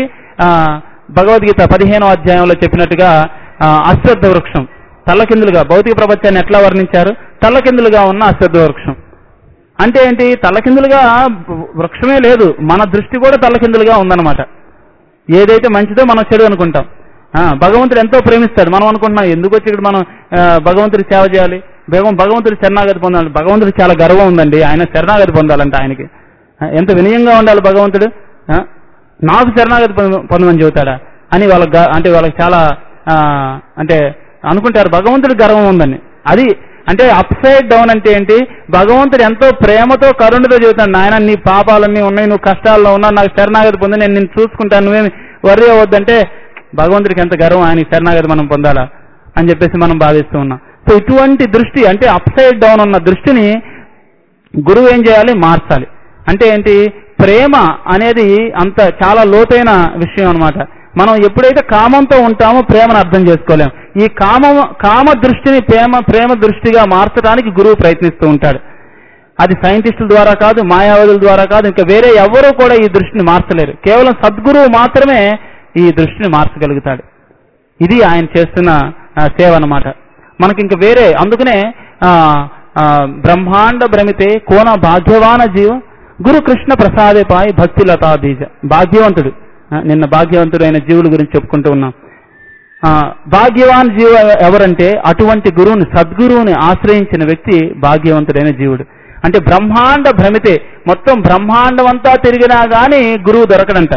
భగవద్గీత పదిహేనో అధ్యాయంలో చెప్పినట్టుగా అశ్వత్థ వృక్షం తల్లకిందులుగా, భౌతిక ప్రపంచాన్ని ఎట్లా వర్ణించారు, తల్లకిందులుగా ఉన్న అశ్వత్థ వృక్షం. అంటే ఏంటి? తలకిందులుగా వృక్షమే లేదు, మన దృష్టి కూడా తలకిందులుగా ఉందన్నమాట. ఏదైతే మంచిదో మనం చెడు అనుకుంటాం. భగవంతుడు ఎంతో ప్రేమిస్తాడు, మనం అనుకుంటున్నాం ఎందుకు వచ్చి ఇక్కడ మనం భగవంతుడి సేవ చేయాలి, భగవంతుడి శరణాగతి పొందాలి. భగవంతుడికి చాలా గర్వం ఉందండి, ఆయన శరణాగతి పొందాలంటే ఆయనకి ఎంత వినయంగా ఉండాలి భగవంతుడు. నాకు శరణాగతి పొందమని చెబుతాడా అని వాళ్ళకి అంటే వాళ్ళకి చాలా అంటే అనుకుంటారు భగవంతుడి గర్వం ఉందని. అది అంటే అప్ సైడ్ డౌన్ అంటే ఏంటి? భగవంతుడు ఎంతో ప్రేమతో కరుణతో చెబుతాడు, నాయన నీ పాపాలన్నీ ఉన్నాయి, నువ్వు కష్టాల్లో ఉన్నా, నాకు శరణాగతి పొంది నేను నిన్ను చూసుకుంటాను, నువ్వేమి వర్రీ అవ్వద్దంటే భగవంతుడికి ఎంత గర్వం, ఆయన శరణాగతి మనం పొందాలా అని చెప్పేసి మనం భావిస్తూ ఉన్నాం. సో ఇటువంటి దృష్టి అంటే అప్ సైడ్ డౌన్ ఉన్న దృష్టిని గురువు ఏం చేయాలి? మార్చాలి. అంటే ఏంటి? ప్రేమ అనేది అంత చాలా లోతైన విషయం అనమాట. మనం ఎప్పుడైతే కామంతో ఉంటామో ప్రేమను అర్థం చేసుకోలేం. ఈ కామ కామ దృష్టిని ప్రేమ ప్రేమ దృష్టిగా మార్చడానికి గురువు ప్రయత్నిస్తూ ఉంటాడు. అది సైంటిస్టుల ద్వారా కాదు, మాయావాదుల ద్వారా కాదు, ఇంకా వేరే ఎవరూ కూడా ఈ దృష్టిని మార్చలేరు. కేవలం సద్గురువు మాత్రమే ఈ దృష్టిని మార్చగలుగుతాడు. ఇది ఆయన చేస్తున్న సేవ అన్నమాట. మనకి ఇంక వేరే అందుకనే బ్రహ్మాండ భ్రమితే కోన భాగ్యవాన జీవ గురు కృష్ణ ప్రసాదేపాయి భక్తి లతా బీజ. భాగ్యవంతుడు, నిన్న భాగ్యవంతుడైన జీవుల గురించి చెప్పుకుంటూ ఉన్నాం. భాగ్యవాన్ జీవ ఎవరంటే అటువంటి గురువుని, సద్గురువుని ఆశ్రయించిన వ్యక్తి భాగ్యవంతుడైన జీవుడు. అంటే బ్రహ్మాండ భ్రమితే, మొత్తం బ్రహ్మాండం అంతా తిరిగినా గాని గురువు దొరకడంట.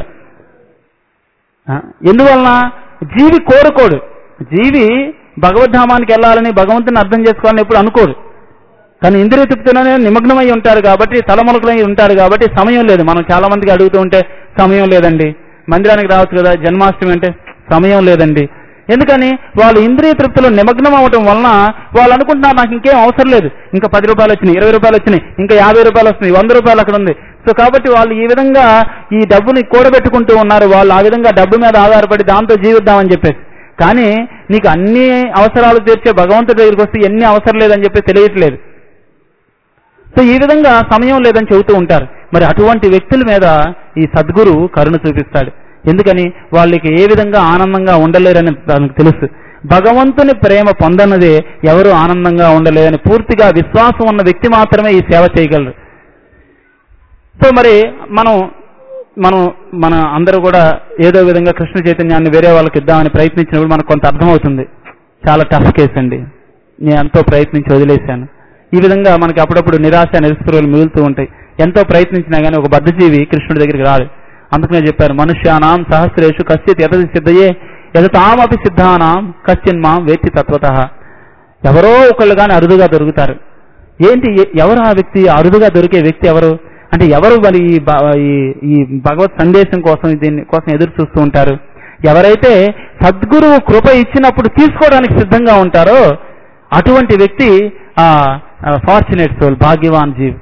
ఎందువలన? జీవి కోరుకోడు. జీవి భగవద్ధామానికి వెళ్ళాలని, భగవంతుని అర్థం చేసుకోవాలని ఎప్పుడు అనుకోడు. కానీ ఇంద్రియ తృప్తిలోనే నిమగ్నమై ఉంటారు కాబట్టి, తలములకలై ఉంటారు కాబట్టి సమయం లేదు. మనం చాలా మందికి అడుగుతూ ఉంటే సమయం లేదండి, మందిరానికి రావచ్చు కదా, జన్మాష్టమి అంటే సమయం లేదండి. ఎందుకని? వాళ్ళు ఇంద్రియ తృప్తిలో నిమగ్నం అవటం వలన వాళ్ళు అనుకుంటున్నారు నాకు ఇంకేం అవసరం లేదు, ఇంకా పది రూపాయలు వచ్చినాయి, ఇరవై రూపాయలు వచ్చినాయి, ఇంకా యాభై రూపాయలు వస్తున్నాయి, వంద రూపాయలు అక్కడ ఉంది. సో కాబట్టి వాళ్ళు ఈ విధంగా ఈ డబ్బుని కూడబెట్టుకుంటూ ఉన్నారు. వాళ్ళు ఆ విధంగా డబ్బు మీద ఆధారపడి దాంతో జీవిద్దామని చెప్పేసి. కానీ నీకు అన్ని అవసరాలు తీర్చే భగవంతుడి దగ్గరికి వస్తే ఎన్ని అవసరం లేదని చెప్పి తెలియట్లేదు. సో ఈ విధంగా సమయం లేదని చెబుతూ ఉంటారు. మరి అటువంటి వ్యక్తుల మీద ఈ సద్గురు కరుణ చూపిస్తాడు. ఎందుకని? వాళ్ళకి ఏ విధంగా ఆనందంగా ఉండలేరని దానికి తెలుసు. భగవంతుని ప్రేమ పొందనదే ఎవరు ఆనందంగా ఉండలేదని పూర్తిగా విశ్వాసం ఉన్న వ్యక్తి మాత్రమే ఈ సేవ చేయగలరు. సో మరి మనం మనం మన అందరూ కూడా ఏదో విధంగా కృష్ణ చైతన్యాన్ని వేరే వాళ్ళకి ఇద్దామని ప్రయత్నించినప్పుడు మనకు కొంత అర్థమవుతుంది, చాలా టఫ్ కేసు అండి, నేను ఎంతో ప్రయత్నించి వదిలేశాను. ఈ విధంగా మనకి అప్పుడప్పుడు నిరాశ నిస్పృహలు మిగులుతూ ఉంటాయి. ఎంతో ప్రయత్నించినా కానీ ఒక బద్ధజీవి కృష్ణుడి దగ్గరికి రాడు. అందుకనే చెప్పారు, మనుష్యానాం సహస్రేషు కశ్చిత్ యతతి సిద్ధయే యతతామపి సిద్ధానాం కశ్చిన్ మాం వేత్తి తత్వతః. ఎవరో ఒకళ్ళు కానీ అరుదుగా దొరుకుతారు. ఏంటి ఎవరు ఆ వ్యక్తి? అరుదుగా దొరికే వ్యక్తి ఎవరు అంటే ఎవరు? మరి ఈ భగవత్ సందేశం కోసం దీని కోసం ఎదురు చూస్తూ ఉంటారు. ఎవరైతే సద్గురువు కృప ఇచ్చినప్పుడు తీసుకోవడానికి సిద్ధంగా ఉంటారో అటువంటి వ్యక్తి ఆ ఫార్చునేట్ సోల్, భాగ్యవాన్ జీవ్,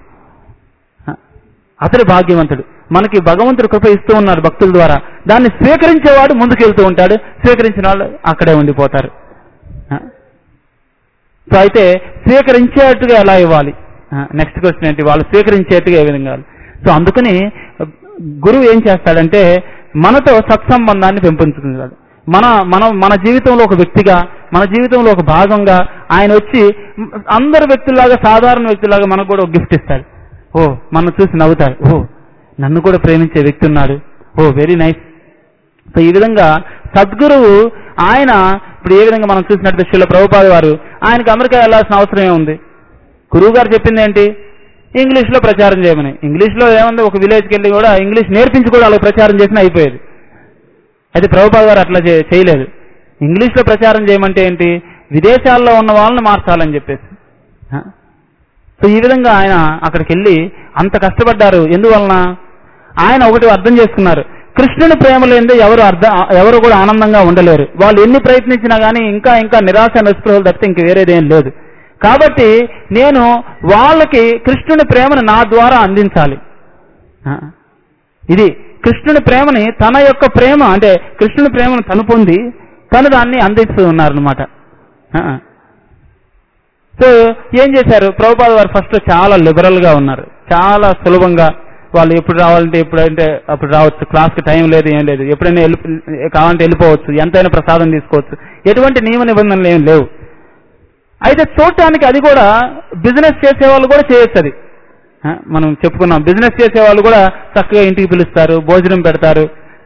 అతడు భాగ్యవంతుడు. మనకి భగవంతుడు కృప ఇస్తూ ఉన్నారు భక్తుల ద్వారా, దాన్ని స్వీకరించేవాడు ముందుకెళ్తూ ఉంటాడు, స్వీకరించిన వాళ్ళు అక్కడే ఉండిపోతారు. సో అయితే స్వీకరించేట్టుగా ఎలా ఇవ్వాలి? నెక్స్ట్ క్వశ్చన్ ఏంటి? వాళ్ళు స్వీకరించేట్టుగా ఏ విధంగా? సో అందుకని గురువు ఏం చేస్తాడంటే మనతో సత్సంబంధాన్ని పెంపొందుకుంటాడు. మన మన మన జీవితంలో ఒక వ్యక్తిగా, మన జీవితంలో ఒక భాగంగా ఆయన వచ్చి అందరు వ్యక్తుల్లాగా, సాధారణ వ్యక్తులాగా మనకు కూడా ఒక గిఫ్ట్ ఇస్తాడు. ఓ మనం చూసి నవ్వుతాడు, ఓ నన్ను కూడా ప్రేమించే వ్యక్తి ఉన్నాడు, ఓ వెరీ నైస్. సో ఈ విధంగా సద్గురువు ఆయన ఇప్పుడు ఏ విధంగా మనం చూసినట్టు శ్రీల ప్రభుపాద వారు ఆయనకు అమెరికా వెళ్లాల్సిన అవసరం ఏముంది? గురువు గారు చెప్పింది ఏంటి? ఇంగ్లీష్లో ప్రచారం చేయమని. ఇంగ్లీష్లో ఏముంది? ఒక విలేజ్కి వెళ్ళి కూడా ఇంగ్లీష్ నేర్పించి కూడా వాళ్ళకి ప్రచారం చేసినా అయిపోయేది. అయితే ప్రభుపాద గారు అట్లా చేయలేదు. ఇంగ్లీష్లో ప్రచారం చేయమంటే ఏంటి? విదేశాల్లో ఉన్న వాళ్ళని మార్చాలని చెప్పేసి. సో ఈ విధంగా ఆయన అక్కడికి వెళ్ళి అంత కష్టపడ్డారు. ఎందువలన? ఆయన ఒకటి అర్థం చేసుకున్నారు, కృష్ణుని ప్రేమ లేనిదే ఎవరు అర్థం ఎవరు కూడా ఆనందంగా ఉండలేరు. వాళ్ళు ఎన్ని ప్రయత్నించినా కానీ ఇంకా ఇంకా నిరాశ నిస్పృహలు తప్పితే ఇంక వేరేదేం లేదు. కాబట్టి నేను వాళ్ళకి కృష్ణుని ప్రేమను నా ద్వారా అందించాలి. ఇది కృష్ణుని ప్రేమని, తన యొక్క ప్రేమ అంటే కృష్ణుని ప్రేమను తను పొంది తను దాన్ని అందిస్తూ ఉన్నారనమాట. సో ఏం చేశారు? ప్రభుపాద వారు ఫస్ట్ చాలా లిబరల్గా ఉన్నారు, చాలా సులభంగా వాళ్ళు ఎప్పుడు రావాలంటే ఎప్పుడంటే అప్పుడు రావచ్చు, క్లాస్కి టైం లేదు, ఏం లేదు, ఎప్పుడైనా వెళ్ళి కావాలంటే వెళ్ళిపోవచ్చు, ఎంతైనా ప్రసాదం తీసుకోవచ్చు, ఎటువంటి నియమ నిబంధనలు ఏం లేవు. అయితే చూడటానికి అది కూడా బిజినెస్ చేసే వాళ్ళు కూడా చేయొచ్చు. అది మనం చెప్పుకున్నాం, బిజినెస్ చేసే వాళ్ళు కూడా చక్కగా ఇంటికి పిలుస్తారు, భోజనం పెడతారు,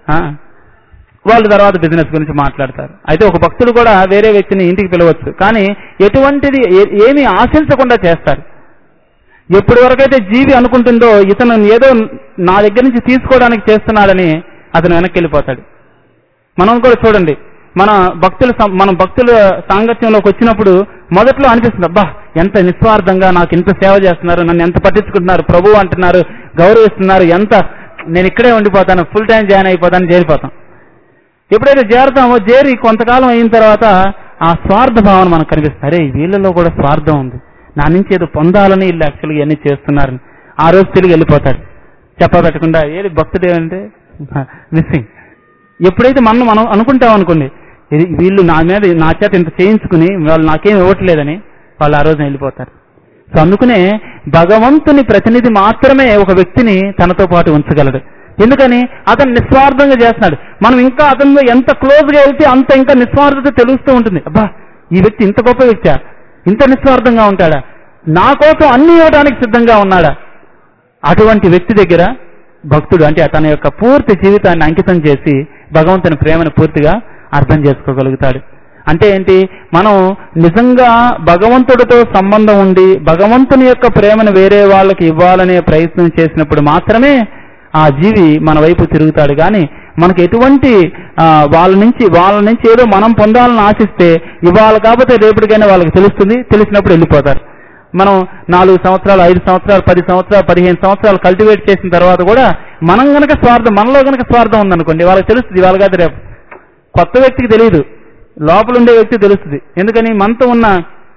వాళ్ళు తర్వాత బిజినెస్ గురించి మాట్లాడతారు. అయితే ఒక భక్తుడు కూడా వేరే వ్యక్తిని ఇంటికి పిలవచ్చు, కానీ ఎటువంటిది ఏమీ ఆశించకుండా చేస్తారు. ఎప్పటి వరకైతే జీవి అనుకుంటుందో ఇతను ఏదో నా దగ్గర నుంచి తీసుకోవడానికి చేస్తున్నాడని అతను వెనక్కి వెళ్ళిపోతాడు. మనం కూడా చూడండి, మన భక్తుల మనం భక్తుల సాంగత్యంలోకి వచ్చినప్పుడు మొదట్లో అనిపిస్తుంది, అబ్బా ఎంత నిస్వార్థంగా నాకు ఇంత సేవ చేస్తున్నారు, నన్ను ఎంత పట్టించుకుంటున్నారు, ప్రభువు అంటున్నారు, గౌరవిస్తున్నారు, ఎంత నేను ఇక్కడే ఉండిపోతాను, ఫుల్ టైం జాయిన్ అయిపోతాను, చేరిపోతాం. ఎప్పుడైతే చేరుతామో చేరి కొంతకాలం అయిన తర్వాత ఆ స్వార్థ భావన మనకు కనిపిస్తుంది. అరే వీళ్ళలో కూడా స్వార్థం ఉంది, నా నుంచి ఏదో పొందాలని వీళ్ళు యాక్చువల్గా ఇవన్నీ చేస్తున్నారని ఆ రోజు తిరిగి వెళ్ళిపోతాడు చెప్పబెట్టకుండా. ఏది భక్తుడు ఏమంటే మిస్సింగ్. ఎప్పుడైతే మనం మనం అనుకుంటాం అనుకోండి, వీళ్ళు నా మీద నా చేత ఇంత చేయించుకుని వాళ్ళు నాకేం ఇవ్వట్లేదని వాళ్ళు ఆ రోజున వెళ్ళిపోతారు. సో అందుకనే భగవంతుని ప్రతినిధి మాత్రమే ఒక వ్యక్తిని తనతో పాటు ఉంచగలడు. ఎందుకని అతను నిస్వార్థంగా చేస్తున్నాడు. మనం ఇంకా అతనిలో ఎంత క్లోజ్గా వెళ్తే అంత ఇంకా నిస్వార్థత తెలుస్తూ ఉంటుంది. అబ్బా ఈ వ్యక్తి ఇంత గొప్ప వ్యక్తి, ఇంత నిస్వార్థంగా ఉంటాడా, నా కోసం అన్ని ఇవ్వడానికి సిద్ధంగా ఉన్నాడా, అటువంటి వ్యక్తి దగ్గర భక్తుడు అంటే తన యొక్క పూర్తి జీవితాన్ని అంకితం చేసి భగవంతుని ప్రేమను పూర్తిగా అర్థం చేసుకోగలుగుతాడు. అంటే ఏంటి, మనం నిజంగా భగవంతుడితో సంబంధం ఉండి భగవంతుని యొక్క ప్రేమను వేరే వాళ్ళకి ఇవ్వాలనే ప్రయత్నం చేసినప్పుడు మాత్రమే ఆ జీవి మన వైపు తిరుగుతాడు. కానీ మనకు ఎటువంటి వాళ్ళ నుంచి వాళ్ళ నుంచి ఏదో మనం పొందాలని ఆశిస్తే ఇవాళ కాకపోతే రేపటికైనా వాళ్ళకి తెలుస్తుంది, తెలిసినప్పుడు వెళ్ళిపోతారు. మనం నాలుగు సంవత్సరాలు ఐదు సంవత్సరాలు పది సంవత్సరాలు పదిహేను సంవత్సరాలు కల్టివేట్ చేసిన తర్వాత కూడా మనం గనక స్వార్థం మనలో గనక స్వార్థం ఉందనుకోండి, వాళ్ళకి తెలుస్తుంది వాళ్ళ కాదు రేపు. కొత్త వ్యక్తికి తెలియదు, లోపల ఉండే వ్యక్తి తెలుస్తుంది. ఎందుకని మనతో ఉన్న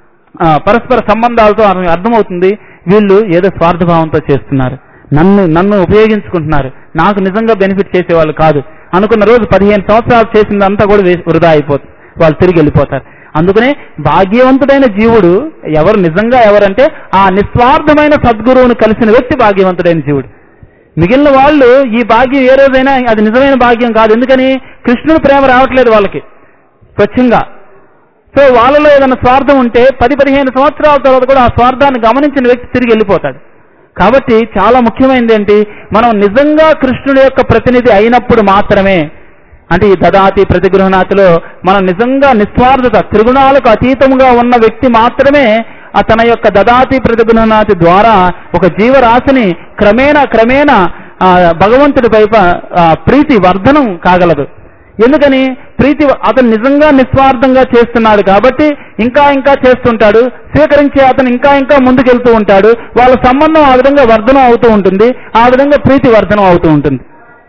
పరస్పర సంబంధాలతో అర్థమవుతుంది వీళ్ళు ఏదో స్వార్థభావంతో చేస్తున్నారు, నన్ను నన్ను ఉపయోగించుకుంటున్నారు, నాకు నిజంగా బెనిఫిట్ చేసేవాళ్ళు కాదు అనుకున్న రోజు పదిహేను సంవత్సరాలు చేసిందంతా కూడా వృధా అయిపోతుంది, వాళ్ళు తిరిగి వెళ్ళిపోతారు. అందుకనే భాగ్యవంతుడైన జీవుడు ఎవరు నిజంగా ఎవరంటే ఆ నిస్వార్థమైన సద్గురువును కలిసిన వ్యక్తి భాగ్యవంతుడైన జీవుడు. మిగిలిన వాళ్ళు ఈ భాగ్యం ఏ రోజైనా అది నిజమైన భాగ్యం కాదు. ఎందుకని కృష్ణుడు ప్రేమ రావట్లేదు వాళ్ళకి స్వచ్ఛంగా. సో వాళ్ళలో ఏదైనా స్వార్థం ఉంటే పది పదిహేను సంవత్సరాల తర్వాత కూడా ఆ స్వార్థాన్ని గమనించిన వ్యక్తి తిరిగి వెళ్ళిపోతాడు. కాబట్టి చాలా ముఖ్యమైనది ఏంటి, మనం నిజంగా కృష్ణుడి యొక్క ప్రతినిధి అయినప్పుడు మాత్రమే, అంటే ఈ దదాతి ప్రతిగృహనాథిలో మనం నిజంగా నిస్వార్థత త్రిగుణాలకు అతీతంగా ఉన్న వ్యక్తి మాత్రమే తన యొక్క దదాతి ప్రతిగృహనాథి ద్వారా ఒక జీవరాశిని క్రమేణా క్రమేణా భగవంతుడి వైపు ప్రీతి వర్ధనం కాగలదు. ఎందుకని ప్రీతి అతను నిజంగా నిస్వార్థంగా చేస్తున్నాడు కాబట్టి ఇంకా ఇంకా చేస్తుంటాడు, స్వీకరించే అతను ఇంకా ఇంకా ముందుకెళ్తూ ఉంటాడు, వాళ్ళ సంబంధం ఆ విధంగా వర్ధనం అవుతూ ఉంటుంది, ఆ విధంగా ప్రీతి వర్ధనం అవుతూ ఉంటుంది.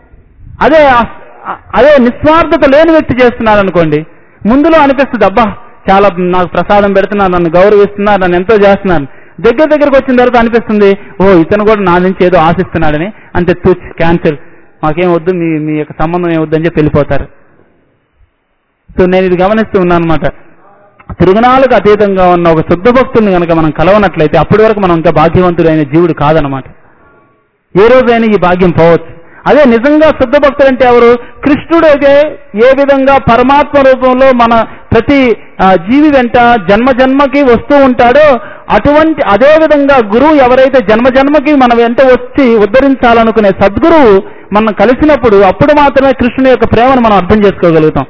అదే అదే నిస్వార్థత లేని వ్యక్తి చేస్తున్నాడు అనుకోండి, ముందులో అనిపిస్తుంది అబ్బా చాలా నాకు ప్రసాదం పెడుతున్నారు, నన్ను గౌరవిస్తున్నారు, నన్ను ఎంతో చేస్తున్నారు, దగ్గర దగ్గరకు వచ్చిన తర్వాత అనిపిస్తుంది ఓ ఇతను కూడా నా నుంచి ఏదో ఆశిస్తున్నాడని, అంతే తుచ్ క్యాన్సిల్, మాకేం వద్దు, మీ మీ యొక్క సంబంధం ఏమొద్దు అని చెప్పి వెళ్ళిపోతారు. సో నేను ఇది గమనిస్తూ ఉన్నాను అనమాట. త్రిగుణాలకు అతీతంగా ఉన్న ఒక శుద్ధ భక్తుల్ని కనుక మనం కలవనట్లయితే అప్పటి వరకు మనం ఇంకా భాగ్యవంతుడైన జీవుడు కాదనమాట. ఏ రోజైనా ఈ భాగ్యం పోవచ్చు. అదే నిజంగా శుద్ధ భక్తుడు అంటే ఎవరు, కృష్ణుడు అయితే ఏ విధంగా పరమాత్మ రూపంలో మన ప్రతి జీవి వెంట జన్మ జన్మకి వస్తూ ఉంటాడో అటువంటి అదే విధంగా గురువు ఎవరైతే జన్మ జన్మకి మన వెంట వచ్చి ఉద్ధరించాలనుకునే సద్గురువు మనం కలిసినప్పుడు అప్పుడు మాత్రమే కృష్ణుని యొక్క ప్రేమను మనం అర్థం చేసుకోగలుగుతాం.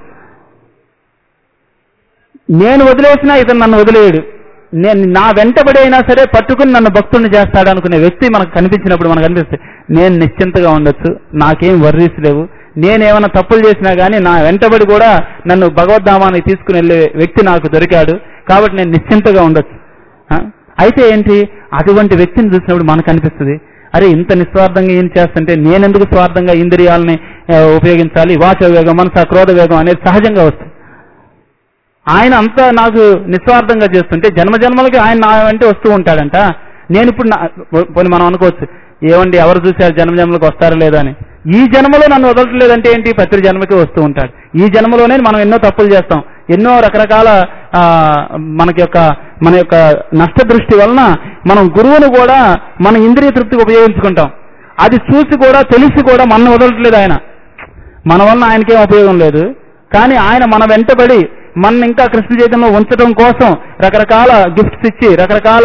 నేను వదిలేసినా ఇతను నన్ను వదిలేయడు, నేను నా వెంటబడి అయినా సరే పట్టుకుని నన్ను భక్తుడిని చేస్తాడు అనుకునే వ్యక్తి మనకు కనిపించినప్పుడు మనకు అనిపిస్తుంది నేను నిశ్చింతగా ఉండొచ్చు, నాకేం వర్రీస్ లేవు, నేనేమైనా తప్పులు చేసినా కానీ నా వెంటబడి కూడా నన్ను భగవద్ధామానికి తీసుకుని వెళ్ళే వ్యక్తి నాకు దొరికాడు కాబట్టి నేను నిశ్చింతగా ఉండొచ్చు. అయితే ఏంటి, అటువంటి వ్యక్తిని చూసినప్పుడు మనకు అనిపిస్తుంది అరే ఇంత నిస్వార్థంగా ఏం చేస్తుంటే నేనెందుకు స్వార్థంగా ఇంద్రియాలని ఉపయోగించాలి, వాచ వేగం మనస క్రోధ వేగం అనేది సహజంగా వస్తుంది. ఆయన అంతా నాకు నిస్వార్థంగా చేస్తుంటే జన్మ జన్మలకి ఆయన నా వెంటే వస్తూ ఉంటాడంట. నేను ఇప్పుడు పోనీ మనం అనుకోవచ్చు ఏమండి ఎవరు చూశారు జన్మ జన్మలకు వస్తారో లేదా అని, ఈ జన్మలో నన్ను వదలట్లేదంటే ఏంటి, ప్రతి జన్మకి వస్తూ ఉంటాడు. ఈ జన్మలోనే మనం ఎన్నో తప్పులు చేస్తాం, ఎన్నో రకరకాల మనకి యొక్క మన యొక్క నష్టదృష్టి వలన మనం గురువును కూడా మన ఇంద్రియ తృప్తికి ఉపయోగించుకుంటాం. అది చూసి కూడా తెలిసి కూడా మన వదలట్లేదు ఆయన, మన వలన ఆయనకేం ఉపయోగం లేదు. కానీ ఆయన మన వెంటబడి మన ఇంకా కృష్ణ చైతన్యంలో ఉంచడం కోసం రకరకాల గిఫ్ట్స్ ఇచ్చి రకరకాల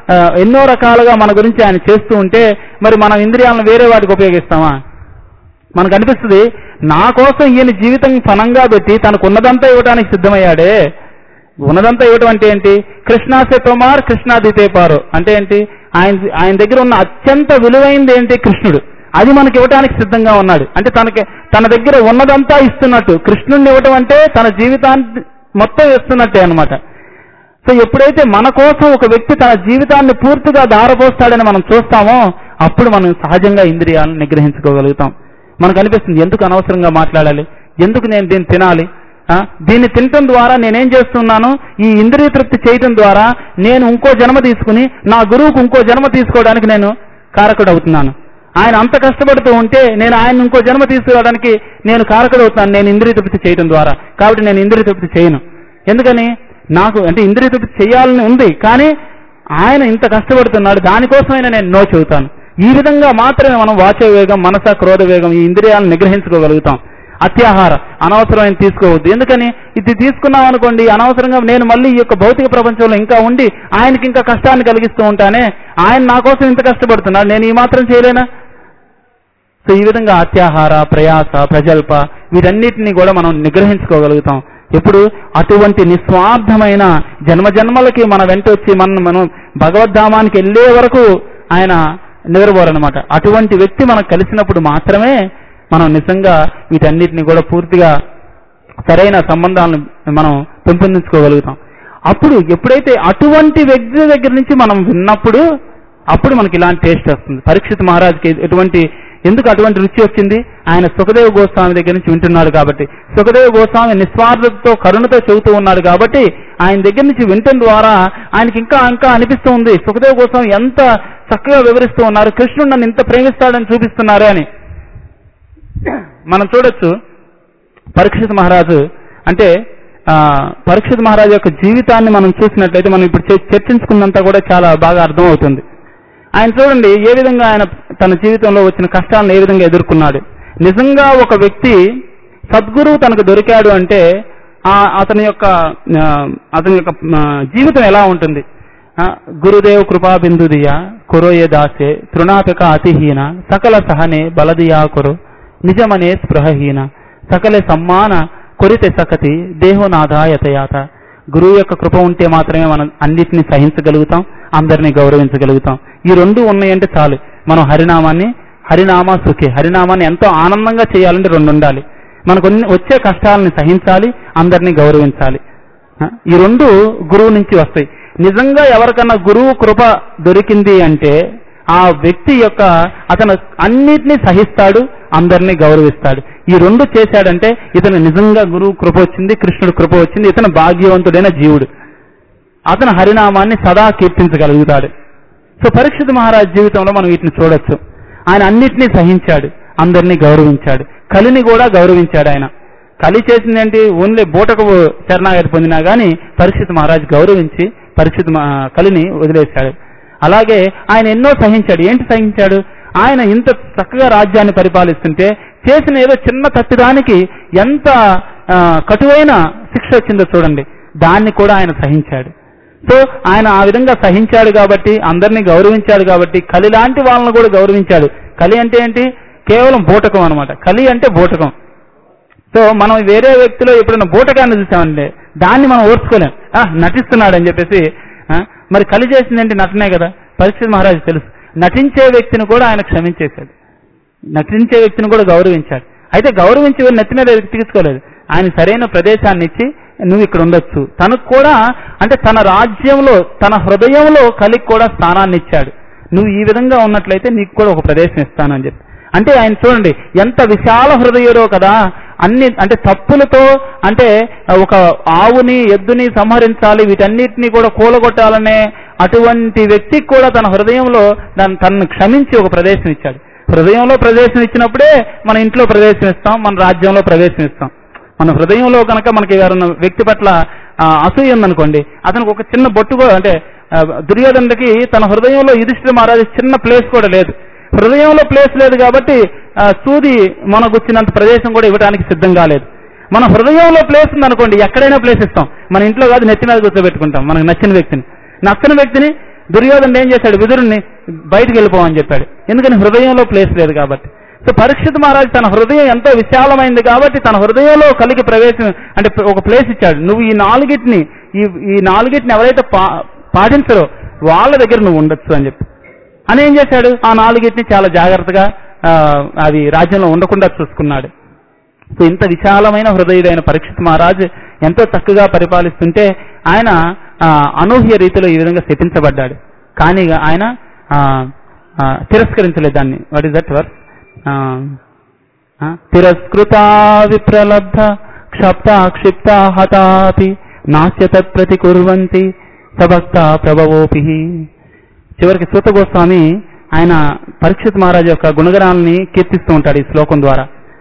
ఎన్నో రకాలుగా మన గురించి ఆయన చేస్తూ ఉంటే మరి మనం ఇంద్రియాలను వేరే వాటికి ఉపయోగిస్తామా? మనకు అనిపిస్తుంది నా కోసం ఈయన జీవితం ఫలంగా పెట్టి తనకు ఉన్నదంతా ఇవ్వడానికి సిద్ధమయ్యాడే. ఉన్నదంతా ఇవ్వటం అంటే ఏంటి? కృష్ణాసే తోమార్ కృష్ణాదితే పారు అంటే ఏంటి? ఆయన ఆయన దగ్గర ఉన్న అత్యంత విలువైంది ఏంటి? కృష్ణుడు. అది మనకి ఇవ్వటానికి సిద్ధంగా ఉన్నాడు. అంటే తనకి తన దగ్గర ఉన్నదంతా ఇస్తున్నట్టు. కృష్ణుడిని ఇవ్వటం అంటే తన జీవితాన్ని మొత్తం ఇస్తున్నట్టే అనమాట. సో ఎప్పుడైతే మన కోసం ఒక వ్యక్తి తన జీవితాన్ని పూర్తిగా దారపోస్తాడని మనం చూస్తామో అప్పుడు మనం సహజంగా ఇంద్రియాలను నిగ్రహించుకోగలుగుతాం. మనకు అనిపిస్తుంది ఎందుకు అనవసరంగా మాట్లాడాలి, ఎందుకు నేను దీన్ని తినాలి, దీన్ని తినటం ద్వారా నేనేం చేస్తున్నాను, ఈ ఇంద్రియ తృప్తి చేయటం ద్వారా నేను ఇంకో జన్మ తీసుకుని నా గురువుకు ఇంకో జన్మ తీసుకోవడానికి నేను కారకుడు అవుతున్నాను. ఆయన అంత కష్టపడుతూ ఉంటే నేను ఆయన ఇంకో జన్మ తీసుకోవడానికి నేను కారకుడు అవుతున్నాను నేను ఇంద్రియ తృప్తి చేయటం ద్వారా. కాబట్టి నేను ఇంద్రియ తృప్తి చేయను. ఎందుకని? నాకు అంటే ఇంద్రియ తృప్తి చేయాలని ఉంది, కానీ ఆయన ఇంత కష్టపడుతున్నాడు, దానికోసమైనా నేను నో చెబుతాను. ఈ విధంగా మాత్రమే మనం వాచ వేగం, మనస, క్రోధ వేగం ఈ ఇంద్రియాలను నిగ్రహించుకోగలుగుతాం. అత్యాహార అనవసరమైన తీసుకోవద్దు. ఎందుకని? ఇది తీసుకున్నాం అనుకోండి అనవసరంగా నేను మళ్ళీ ఈ యొక్క భౌతిక ప్రపంచంలో ఇంకా ఉండి ఆయనకి ఇంకా కష్టాన్ని కలిగిస్తూ ఉంటానే. ఆయన నా కోసం ఇంత కష్టపడుతున్నాడు, నేను ఈ మాత్రం చేయలేనా? సో ఈ విధంగా అత్యాహార, ప్రయాస, ప్రజల్ప వీటన్నిటినీ కూడా మనం నిగ్రహించుకోగలుగుతాం. ఎప్పుడు? అటువంటి నిస్వార్థమైన జన్మజన్మలకి మన వెంట వచ్చి మనం మనం భగవద్ధామానికి వెళ్ళే వరకు ఆయన నిద్రపోరనమాట. అటువంటి వ్యక్తి మనకు కలిసినప్పుడు మాత్రమే మనం నిజంగా వీటన్నిటిని కూడా పూర్తిగా సరైన సంబంధాలను మనం పెంపొందించుకోగలుగుతాం. అప్పుడు ఎప్పుడైతే అటువంటి వ్యక్తి దగ్గర నుంచి మనం విన్నప్పుడు అప్పుడు మనకి ఇలాంటి టేస్ట్ వస్తుంది. పరీక్షిత్ మహారాజ్కి ఎటువంటి ఎందుకు అటువంటి రుచి వచ్చింది? ఆయన సుఖదేవ గోస్వామి దగ్గర నుంచి వింటున్నాడు కాబట్టి. సుఖదేవ గోస్వామి నిస్వార్థతో కరుణతో చెబుతూ ఉన్నాడు కాబట్టి ఆయన దగ్గర నుంచి వింటం ద్వారా ఆయనకి ఇంకా ఇంకా అనిపిస్తూ ఉంది సుఖదేవ గోస్వామి ఎంత చక్కగా వివరిస్తూ ఉన్నారు, కృష్ణుడు నన్ను ఇంత ప్రేమిస్తాడని చూపిస్తున్నారు అని. మనం చూడొచ్చు పరీక్షిత్ మహారాజు అంటే పరీక్షిత్ మహారాజు యొక్క జీవితాన్ని మనం చూసినట్లయితే మనం ఇప్పుడు చర్చించుకున్నంత కూడా చాలా బాగా అర్థమవుతుంది. ఆయన చూడండి ఏ విధంగా ఆయన తన జీవితంలో వచ్చిన కష్టాలను ఏ విధంగా ఎదుర్కొన్నాడు. నిజంగా ఒక వ్యక్తి సద్గురువు తనకు దొరికాడు అంటే అతని యొక్క అతని యొక్క జీవితం ఎలా ఉంటుంది? గురుదేవ్ కృపా బిందుదియా కురోయే దాసే తృణాపిక అతిహీన సకల సహనే బలదియా కురు నిజమనే స్పృహహీన సకలే సమ్మాన కొరితే సకతి దేహోనాథాయతయాత. గురువు యొక్క కృప ఉంటే మాత్రమే మనం అన్నిటినీ సహించగలుగుతాం, అందరినీ గౌరవించగలుగుతాం. ఈ రెండు ఉన్నాయంటే చాలు. మనం హరినామాన్ని హరినామా సుఖే హరినామాన్ని ఎంతో ఆనందంగా చేయాలంటే రెండు ఉండాలి. మనకు వచ్చే కష్టాలని సహించాలి, అందరినీ గౌరవించాలి. ఈ రెండు గురువు నుంచి వస్తాయి. నిజంగా ఎవరికన్నా గురువు కృప దొరికింది అంటే ఆ వ్యక్తి యొక్క అతను అన్నిటినీ సహిస్తాడు, అందరినీ గౌరవిస్తాడు. ఈ రెండు చేశాడంటే ఇతను నిజంగా గురువు కృప వచ్చింది, కృష్ణుడు కృప వచ్చింది, ఇతను భాగ్యవంతుడైన జీవుడు. అతను హరినామాన్ని సదా కీర్తించగలుగుతాడు. సో పరీక్షిత్ మహారాజ్ జీవితంలో మనం వీటిని చూడొచ్చు. ఆయన అన్నిటినీ సహించాడు, అందరినీ గౌరవించాడు, కలిని కూడా గౌరవించాడు. ఆయన కలి చేసిందేంటి? ఓన్లీ బూటకు శరణాగతి పొందినా కానీ పరీక్షిత్ మహారాజ్ గౌరవించి పరీక్షిత్ కలిని వదిలేశాడు. అలాగే ఆయన ఎన్నో సహించాడు. ఏంటి సహించాడు? ఆయన ఇంత చక్కగా రాజ్యాన్ని పరిపాలిస్తుంటే చేసిన ఏదో చిన్న తప్పిదానికి ఎంత కటువైన శిక్ష వచ్చిందో చూడండి. దాన్ని కూడా ఆయన సహించాడు. సో ఆయన ఆ విధంగా సహించాడు కాబట్టి అందరినీ గౌరవించాడు కాబట్టి కలి లాంటి వాళ్ళని కూడా గౌరవించాడు. కలి అంటే ఏంటి? కేవలం బూటకం అనమాట. కలి అంటే బూటకం. సో మనం వేరే వ్యక్తిలో ఎప్పుడైనా బూటకాన్ని చూసామంటే దాన్ని మనం ఓర్చుకోలేం. నటిస్తున్నాడు అని చెప్పేసి. మరి కలి చేసిందేంటి? నటనే కదా. పరీక్షిత్ మహారాజు తెలుసు. నటించే వ్యక్తిని కూడా ఆయన క్షమించేశాడు, నటించే వ్యక్తిని కూడా గౌరవించాడు. అయితే గౌరవించి నెత్తి మీద తీసుకోలేదు. ఆయన సరైన ప్రదేశాన్ని ఇచ్చి నువ్వు ఇక్కడ ఉండొచ్చు. తనకు కూడా అంటే తన రాజ్యంలో తన హృదయంలో కలికి కూడా స్థానాన్ని ఇచ్చాడు. నువ్వు ఈ విధంగా ఉన్నట్లయితే నీకు కూడా ఒక ప్రదేశం ఇస్తానని చెప్పి. అంటే ఆయన చూడండి ఎంత విశాల హృదయుడో కదా. అన్ని అంటే తప్పులతో అంటే ఒక ఆవుని ఎద్దుని సంహరించాలి, వీటన్నిటినీ కూడా కూలగొట్టాలనే అటువంటి వ్యక్తికి కూడా తన హృదయంలో దాన్ని తనను క్షమించి ఒక ప్రదేశం ఇచ్చాడు. హృదయంలో ప్రవేశం ఇచ్చినప్పుడే మన ఇంట్లో ప్రవేశం ఇస్తాం, మన రాజ్యంలో ప్రవేశం ఇస్తాం. మన హృదయంలో కనుక మనకి ఎవరన్నా వ్యక్తి పట్ల అసూయ ఉందనుకోండి, అతనికి ఒక చిన్న బొట్టు కూడా అంటే దుర్యోధనుడికి తన హృదయంలో యుధిష్ఠిర మహారాజు చిన్న ప్లేస్ కూడా లేదు. హృదయంలో ప్లేస్ లేదు కాబట్టి సూది మనకొచ్చినంత ప్రదేశం కూడా ఇవ్వడానికి సిద్ధం కాలేదు. మన హృదయంలో ప్లేస్ ఉందనుకోండి, ఎక్కడైనా ప్లేస్ ఇస్తాం. మన ఇంట్లో కాదు, నెత్తి మీద కూర్చోబెట్టుకుంటాం మనకు నచ్చిన వ్యక్తిని. నచ్చని వ్యక్తిని దుర్యోధనుడు ఏం చేశాడు? విదురుణ్ణి బయటకు వెళ్ళిపోమని చెప్పాడు. ఎందుకని? హృదయంలో ప్లేస్ లేదు కాబట్టి. సో పరీక్షిత్ మహారాజు తన హృదయం ఎంతో విశాలమైంది కాబట్టి తన హృదయంలో కలిగి ప్రవేశం అంటే ఒక ప్లేస్ ఇచ్చాడు. నువ్వు ఈ నాలుగిటిని ఈ ఈ నాలుగిటిని ఎవరైతే పా పాటించరో వాళ్ళ దగ్గర నువ్వు ఉండొచ్చు అని చెప్పి అని ఏం చేశాడు? ఆ నాలుగిటిని చాలా జాగ్రత్తగా అది రాజ్యంలో ఉండకుండా చూసుకున్నాడు. సో ఇంత విశాలమైన హృదయుడైన పరీక్షిత్ మహారాజు ఎంతో చక్కగా పరిపాలిస్తుంటే ఆయన అనూహ్య రీతిలో ఈ విధంగా శపించబడ్డాడు. కానీ ఆయన తిరస్కరించలేదు దాన్ని. What is that verse? తిరస్కృత విప్రలబ్ధ క్షప్త క్షిప్త హతాపి నాస్య తత్ ప్రతికుర్వంతి సభక్త ప్రభవోపి. చివరికి సూత గోస్వామి ఆయన పరీక్షిత్ మహారాజు యొక్క గుణగణాలని కీర్తిస్తూ ఉంటాడు ఈ శ్లోకం ద్వారా.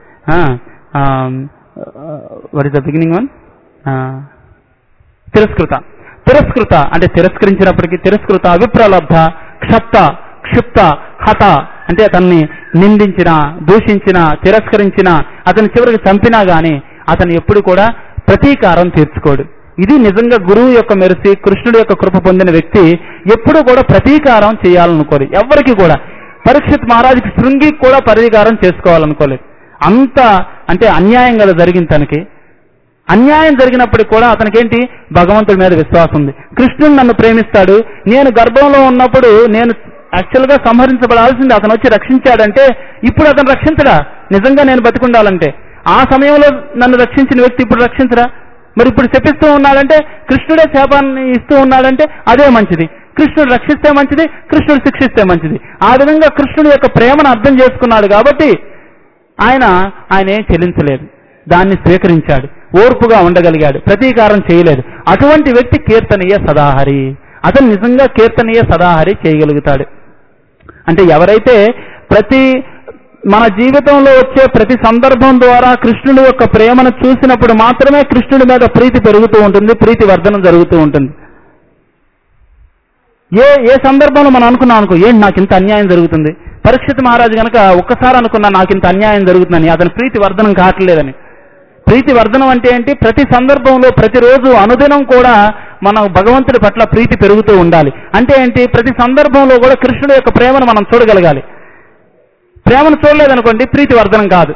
What is the beginning one? తిరస్కృత. తిరస్కృత అంటే తిరస్కరించినప్పటికీ తిరస్కృత విప్రలబ్ధ క్షప్త క్షిప్త హత అంటే అతన్ని నిందించిన, దూషించిన, తిరస్కరించిన, అతని చివరికి చంపినా గాని అతను ఎప్పుడు కూడా ప్రతీకారం తీర్చుకోడు. ఇది నిజంగా గురువు యొక్క మెరిసి కృష్ణుడి యొక్క కృప పొందిన వ్యక్తి ఎప్పుడూ కూడా ప్రతీకారం చేయాలనుకోలేదు ఎవరికి కూడా. పరీక్షిత్ మహారాజుకి శృంగికి కూడా ప్రతీకారం చేసుకోవాలనుకోలేదు. అంత అంటే అన్యాయం కదా జరిగింది తనకి. అన్యాయం జరిగినప్పటికీ కూడా అతనికి ఏంటి? భగవంతుడి మీద విశ్వాసం ఉంది. కృష్ణుడు నన్ను ప్రేమిస్తాడు, నేను గర్భంలో ఉన్నప్పుడు నేను యాక్చువల్గా సంహరించబడాల్సింది అతను వచ్చి రక్షించాడంటే ఇప్పుడు అతను రక్షించడా? నిజంగా నేను బతికుండాలంటే ఆ సమయంలో నన్ను రక్షించిన వ్యక్తి ఇప్పుడు రక్షించరా? మరి ఇప్పుడు శపిస్తూ ఉన్నాడంటే కృష్ణుడే శాపాన్ని ఇస్తూ ఉన్నాడంటే అదే మంచిది. కృష్ణుడు రక్షిస్తే మంచిది, కృష్ణుడు శిక్షిస్తే మంచిది. ఆ విధంగా కృష్ణుడి యొక్క ప్రేమను అర్థం చేసుకున్నాడు కాబట్టి ఆయన ఆయన ఏం చెల్లించలేదు, దాన్ని స్వీకరించాడు, ఓర్పుగా ఉండగలిగాడు, ప్రతీకారం చేయలేదు. అటువంటి వ్యక్తి కీర్తనీయ సదాహరి. అతను నిజంగా కీర్తనీయ సదాహరి చేయగలుగుతాడు. అంటే ఎవరైతే ప్రతి మన జీవితంలో వచ్చే ప్రతి సందర్భం ద్వారా కృష్ణుడి యొక్క ప్రేమను చూసినప్పుడు మాత్రమే కృష్ణుడి మీద ప్రీతి పెరుగుతూ ఉంటుంది, ప్రీతి వర్ధనం జరుగుతూ ఉంటుంది. ఏ ఏ సందర్భంలో మనం అనుకున్నాం అనుకో, ఏంటి నాకు ఇంత అన్యాయం జరుగుతుంది, పరీక్షిత్ మహారాజు కనుక ఒక్కసారి అనుకున్నా నాకు ఇంత అన్యాయం జరుగుతుందని, అతని ప్రీతి వర్ధనం కావట్లేదని. ప్రీతి వర్ధనం అంటే ఏంటి? ప్రతి సందర్భంలో ప్రతిరోజు అనుదినం కూడా మనం భగవంతుడి పట్ల ప్రీతి పెరుగుతూ ఉండాలి. అంటే ఏంటి? ప్రతి సందర్భంలో కూడా కృష్ణుడి యొక్క ప్రేమను మనం చూడగలగాలి. ప్రేమను చూడలేదనుకోండి ప్రీతి వర్ధనం కాదు.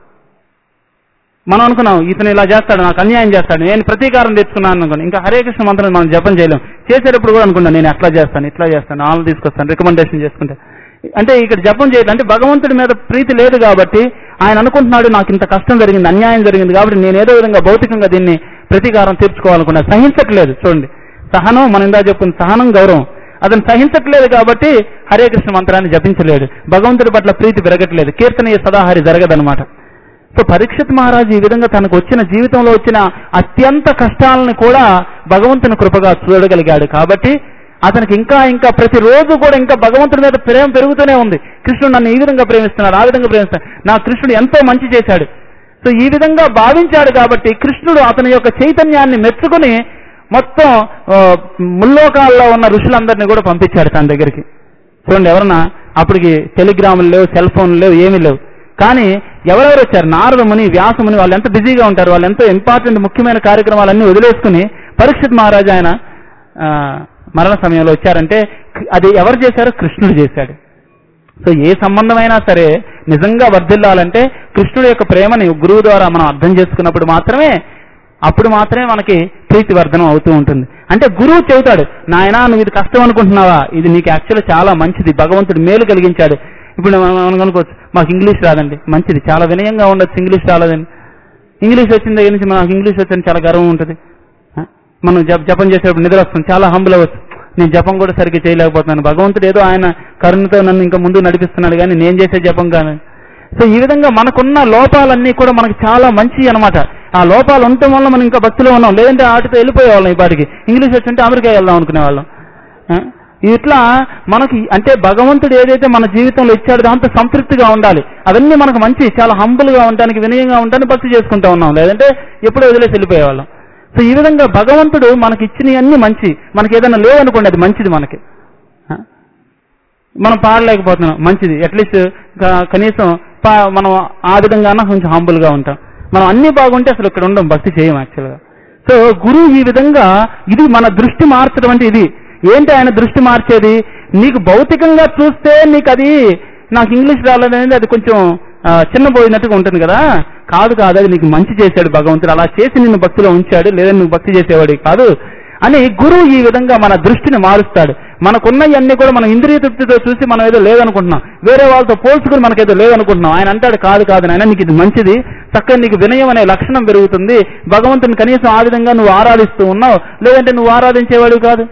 మనం అనుకున్నాం ఇతను ఇలా చేస్తాడు, నాకు అన్యాయం చేస్తాడు, నేను ప్రతీకారం తెచ్చుకున్నాను అనుకోండి, ఇంకా హరే కృష్ణ మంత్రం మనం జపం చేయలేం. చేసేటప్పుడు కూడా అనుకున్నాను నేను ఎట్లా చేస్తాను, ఇట్లా చేస్తాను, ఆళ్ళు తీసుకొస్తాను, రికమెండేషన్ చేసుకుంటే. అంటే ఇక్కడ జపం చేయడం అంటే భగవంతుడి మీద ప్రీతి లేదు కాబట్టి ఆయన అనుకుంటున్నాడు నాకు ఇంత కష్టం జరిగింది, అన్యాయం జరిగింది కాబట్టి నేను ఏదో విధంగా భౌతికంగా దీన్ని ప్రతీకారం తీర్చుకోవాలనుకున్నా. సహించట్లేదు. చూడండి, సహనం మనం ఇందా చెప్పుకున్న సహనం, గౌరవం, అతను సహించట్లేదు కాబట్టి హరే కృష్ణ మంత్రాన్ని జపించలేడు, భగవంతుడి పట్ల ప్రీతి పెరగట్లేదు, కీర్తనీయ సదాహరి జరగదనమాట. సో పరీక్షిత్ మహారాజు ఈ విధంగా తనకు వచ్చిన జీవితంలో వచ్చిన అత్యంత కష్టాలను కూడా భగవంతుని కృపగా చూడగలిగాడు కాబట్టి అతనికి ఇంకా ఇంకా ప్రతిరోజు కూడా ఇంకా భగవంతుడి మీద ప్రేమ పెరుగుతూనే ఉంది. కృష్ణుడు నన్ను ఈ విధంగా ప్రేమిస్తున్నాడు, ఆ విధంగా ప్రేమిస్తున్నాడు, నా కృష్ణుడు ఎంతో మంచి చేశాడు. సో ఈ విధంగా భావించాడు కాబట్టి కృష్ణుడు అతని యొక్క చైతన్యాన్ని మెచ్చుకుని మొత్తం ముల్లోకాల్లో ఉన్న ఋషులందరినీ కూడా పంపించాడు తన దగ్గరికి. చూడండి, ఎవరన్నా అప్పటికి టెలిగ్రాములు లేవు, సెల్ ఫోన్లు లేవు, ఏమీ లేవు. కానీ ఎవరెవరు వచ్చారు? నారదముని, వ్యాసముని, వాళ్ళు ఎంత బిజీగా ఉంటారు, వాళ్ళు ఎంతో ఇంపార్టెంట్ ముఖ్యమైన కార్యక్రమాలన్నీ వదిలేసుకుని పరీక్షిత్ మహారాజు ఆయన మరణ సమయంలో వచ్చారంటే అది ఎవరు చేశారు? కృష్ణుడు చేశాడు. సో ఏ సంబంధమైనా సరే నిజంగా వర్ధిల్లాలంటే కృష్ణుడి యొక్క ప్రేమని గురువు ద్వారా మనం అర్థం చేసుకున్నప్పుడు మాత్రమే అప్పుడు మాత్రమే మనకి ప్రీతి వర్ధనం అవుతూ ఉంటుంది. అంటే గురువు చెబుతాడు, నాయనా నువ్వు ఇది కష్టం అనుకుంటున్నావా, ఇది నీకు యాక్చువల్గా చాలా మంచిది, భగవంతుడు మేలు కలిగించాడు. ఇప్పుడు మనం అనుకోవచ్చు మాకు ఇంగ్లీష్ రాదండి, మంచిది, చాలా వినయంగా ఉండొచ్చు, ఇంగ్లీష్ రాలేదండి. ఇంగ్లీష్ వచ్చిన దగ్గర నుంచి మనకు ఇంగ్లీష్ వచ్చింది చాలా గర్వం ఉంటుంది. మనం జప జపం చేసేటప్పుడు నిద్ర వస్తుంది, చాలా హంబుల్ అవ్వచ్చు, నేను జపం కూడా సరిగ్గా చేయలేకపోతున్నాను, భగవంతుడు ఏదో ఆయన కరుణతో నన్ను ఇంకా ముందు నడిపిస్తున్నాడు కానీ నేను చేసే జపం కానీ. సో ఈ విధంగా మనకున్న లోపాలన్నీ కూడా మనకి చాలా మంచి అనమాట. ఆ లోపాలు ఉండటం వల్ల మనం ఇంకా భక్తిలో ఉన్నాం, లేదంటే ఆటితో వెళ్ళిపోయేవాళ్ళం. ఈ పాటికి ఇంగ్లీష్ వచ్చింటే అమెరికా వెళ్దాం అనుకునేవాళ్ళం. ఇట్లా మనకి అంటే భగవంతుడు ఏదైతే మన జీవితంలో ఇచ్చాడో దాంతో సంతృప్తిగా ఉండాలి. అవన్నీ మనకు మంచి, చాలా హంబుల్గా ఉండడానికి, వినయంగా ఉండడానికి భక్తి చేసుకుంటూ ఉన్నాం, లేదంటే ఎప్పుడో వదిలేసి వెళ్ళిపోయేవాళ్ళం. సో ఈ విధంగా భగవంతుడు మనకి ఇచ్చినవన్నీ మంచి. మనకి ఏదైనా లేదనుకోండి అది మంచిది, మనకి మనం పాడలేకపోతున్నాం మంచిది, అట్లీస్ట్ కనీసం మనం ఆ విధంగానే కొంచెం హంబుల్గా ఉంటాం. మనం అన్ని బాగుంటే అసలు ఇక్కడ ఉండం, భక్తి చేయం యాక్చువల్గా. సో గురువు ఈ విధంగా ఇది మన దృష్టి మార్చడం అంటే ఇది. ఏంటి ఆయన దృష్టి మార్చేది? నీకు భౌతికంగా చూస్తే నీకు అది నాకు ఇంగ్లీష్ రాలేదనేది అది కొంచెం చిన్నపోయినట్టుగా ఉంటుంది కదా. కాదు కాదు అది నీకు మంచి చేశాడు భగవంతుడు, అలా చేసి నిన్ను భక్తిలో ఉంచాడు, లేదా నువ్వు భక్తి చేసేవాడు కాదు అని గురువు ఈ విధంగా మన దృష్టిని మారుస్తాడు. మనకున్నవన్నీ కూడా మనం ఇంద్రియ తృప్తితో చూసి మనం ఏదో లేదనుకుంటున్నాం, వేరే వాళ్ళతో పోల్చుకుని మనకేదో లేదనుకుంటున్నాం. ఆయన అంటాడు కాదు కాదు నాయన, నీకు ఇది మంచిది, చక్కగా నీకు వినయం అనే లక్షణం పెరుగుతుంది, భగవంతుని కనీసం ఆ విధంగా నువ్వు ఆరాధిస్తూ ఉన్నావు, లేదంటే నువ్వు ఆరాధించేవాడు కాదు.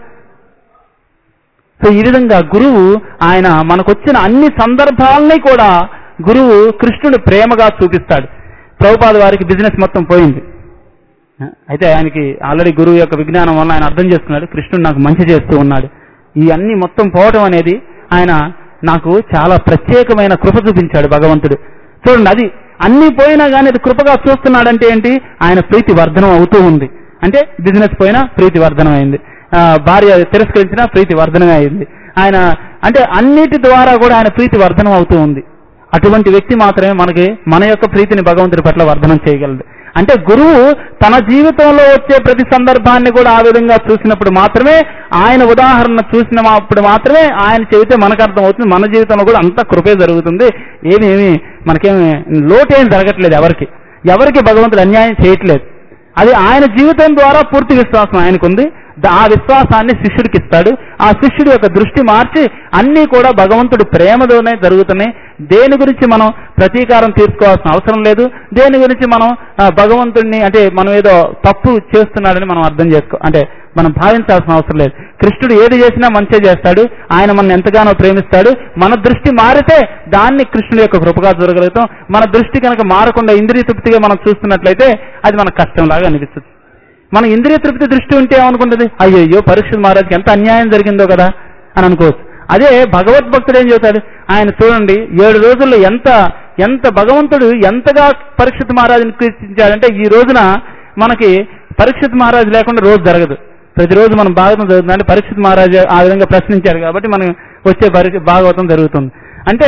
సో ఈ విధంగా గురువు ఆయన మనకొచ్చిన అన్ని సందర్భాలని కూడా గురువు కృష్ణుడు ప్రేమగా చూపిస్తాడు. ప్రభుపాద వారికి బిజినెస్ మొత్తం పోయింది, అయితే ఆయనకి ఆల్రెడీ గురువు యొక్క విజ్ఞానం వల్ల ఆయన అర్థం చేసుకున్నాడు, కృష్ణుడు నాకు మంచి చేస్తూ ఉన్నాడు. ఈ అన్ని మొత్తం పోవటం అనేది ఆయన నాకు చాలా ప్రత్యేకమైన కృప చూపించాడు భగవంతుడు. చూడండి, అది అన్ని పోయినా కానీ అది కృపగా చూస్తున్నాడంటే ఏంటి? ఆయన ప్రీతి వర్ధనం అవుతూ ఉంది. అంటే బిజినెస్ పోయినా ప్రీతి వర్ధనం అయింది, భార్య తిరస్కరించినా ప్రీతి వర్ధనం అయింది. ఆయన అంటే అన్నిటి ద్వారా కూడా ఆయన ప్రీతి వర్ధనం అవుతూ ఉంది. అటువంటి వ్యక్తి మాత్రమే మనకి మన యొక్క ప్రీతిని భగవంతుడి పట్ల వర్ధనం చేయగలడు. అంటే గురువు తన జీవితంలో వచ్చే ప్రతి సందర్భాన్ని కూడా ఆ విధంగా చూసినప్పుడు మాత్రమే, ఆయన ఉదాహరణ చూసినప్పుడు మాత్రమే ఆయన చెబితే మనకు అర్థం అవుతుంది. మన జీవితంలో కూడా అంత కృపే జరుగుతుంది, ఏమేమి మనకేమి లోటేం జరగట్లేదు, ఎవరికి ఎవరికి భగవంతుడు అన్యాయం చేయట్లేదు. అది ఆయన జీవితం ద్వారా పూర్తి విశ్వాసం ఆయనకుంది. ఆ విశ్వాసాన్ని శిష్యుడికి ఇస్తాడు. ఆ శిష్యుడి యొక్క దృష్టి మార్చి అన్నీ కూడా భగవంతుడు ప్రేమతోనే జరుగుతున్నాయి. దేని గురించి మనం ప్రతీకారం తీర్చుకోవాల్సిన అవసరం లేదు, దేని గురించి మనం భగవంతుడిని అంటే మనం ఏదో తప్పు చేస్తున్నాడని మనం అర్థం చేసుకో అంటే మనం భావించాల్సిన అవసరం లేదు. కృష్ణుడు ఏది చేసినా మంచే చేస్తాడు, ఆయన మనం ఎంతగానో ప్రేమిస్తాడు. మన దృష్టి మారితే దాన్ని కృష్ణుడి యొక్క కృపగా చూడగలుగుతాం. మన దృష్టి కనుక మారకుండా ఇంద్రియ తృప్తిగా మనం చూస్తున్నట్లయితే అది మనకు కష్టంలాగా అనిపిస్తుంది. మన ఇంద్రియ తృప్తి దృష్టి ఉంటే ఏమనుకుంటుంది, అయ్యయ్యో పరీక్షిత్ మహారాజ్కి ఎంత అన్యాయం జరిగిందో కదా అని అనుకోవచ్చు. అదే భగవద్భక్తుడు ఏం చెబుతాడు, ఆయన చూడండి ఏడు రోజుల్లో ఎంత ఎంత భగవంతుడు ఎంతగా పరీక్షిత్ మహారాజుని కీర్తించాడంటే, ఈ రోజున మనకి పరీక్షిత్ మహారాజు లేకుండా రోజు జరగదు. ప్రతిరోజు మనం భాగవతం జరుగుతుందంటే పరీక్షిత్ మహారాజు ఆ విధంగా ప్రశ్నించారు కాబట్టి మనం వచ్చే భాగవతం జరుగుతుంది. అంటే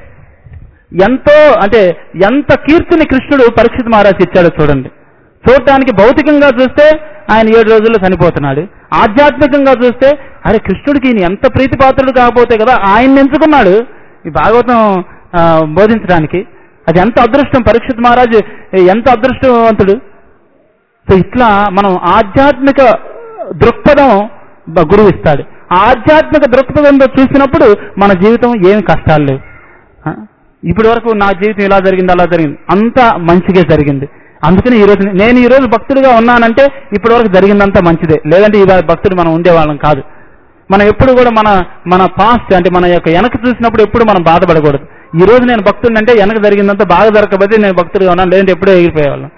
ఎంతో అంటే ఎంత కీర్తిని కృష్ణుడు పరీక్షిత్ మహారాజుకి ఇచ్చాడో చూడండి. చూడటానికి భౌతికంగా చూస్తే ఆయన ఏడు రోజుల్లో చనిపోతున్నాడు, ఆధ్యాత్మికంగా చూస్తే అరే కృష్ణుడికి ఈయన ఎంత ప్రీతిపాత్రుడు కాకపోతే కదా ఆయన్ని ఎంచుకున్నాడు ఈ భాగవతం బోధించడానికి. అది ఎంత అదృష్టం, పరీక్షిత్ మహారాజు ఎంత అదృష్టవంతుడు. సో ఇట్లా మనం ఆధ్యాత్మిక దృక్పథం గురువు ఇస్తాడు. ఆధ్యాత్మిక దృక్పథంతో చూసినప్పుడు మన జీవితం ఏమి కష్టాలు లేవు. ఇప్పటి వరకు నా జీవితం ఇలా జరిగింది అలా జరిగింది అంతా మంచిగా జరిగింది, అందుకని ఈరోజు నేను ఈరోజు భక్తుడిగా ఉన్నానంటే ఇప్పటి వరకు జరిగిందంతా మంచిదే, లేదంటే ఈ భక్తుడు మనం ఉండేవాళ్ళం కాదు. మనం ఎప్పుడు కూడా మన మన పాస్ట్ అంటే మన యొక్క వెనక చూసినప్పుడు ఎప్పుడు మనం బాధపడకూడదు. ఈ రోజు నేను భక్తుడిని అంటే వెనక జరిగిందంతా బాగా జరగకపోతే నేను భక్తుడిగా ఉన్నాను, లేదంటే ఎప్పుడో ఎగిరిపోయేవాళ్ళం.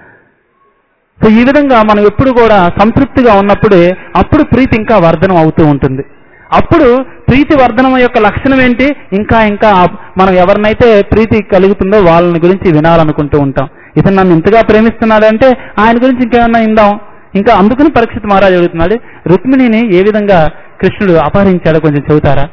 సో ఈ విధంగా మనం ఎప్పుడు కూడా సంతృప్తిగా ఉన్నప్పుడే అప్పుడు ప్రీతి ఇంకా వర్ధనం అవుతూ ఉంటుంది. అప్పుడు ప్రీతి వర్ధనం యొక్క లక్షణం ఏంటి, ఇంకా ఇంకా మనం ఎవరినైతే ప్రీతి కలుగుతుందో వాళ్ళని గురించి వినాలనుకుంటూ ఉంటాం. ఇతను నన్ను ఇంతగా ప్రేమిస్తున్నాడంటే ఆయన గురించి ఇంకేమన్నా ఇందాం. ఇంకా అందుకని పరీక్షిత్ మహారాజు అడుగుతున్నాడు, రుక్మిణిని ఏ విధంగా కృష్ణుడు అపహరించాడో కొంచెం చెబుతారా.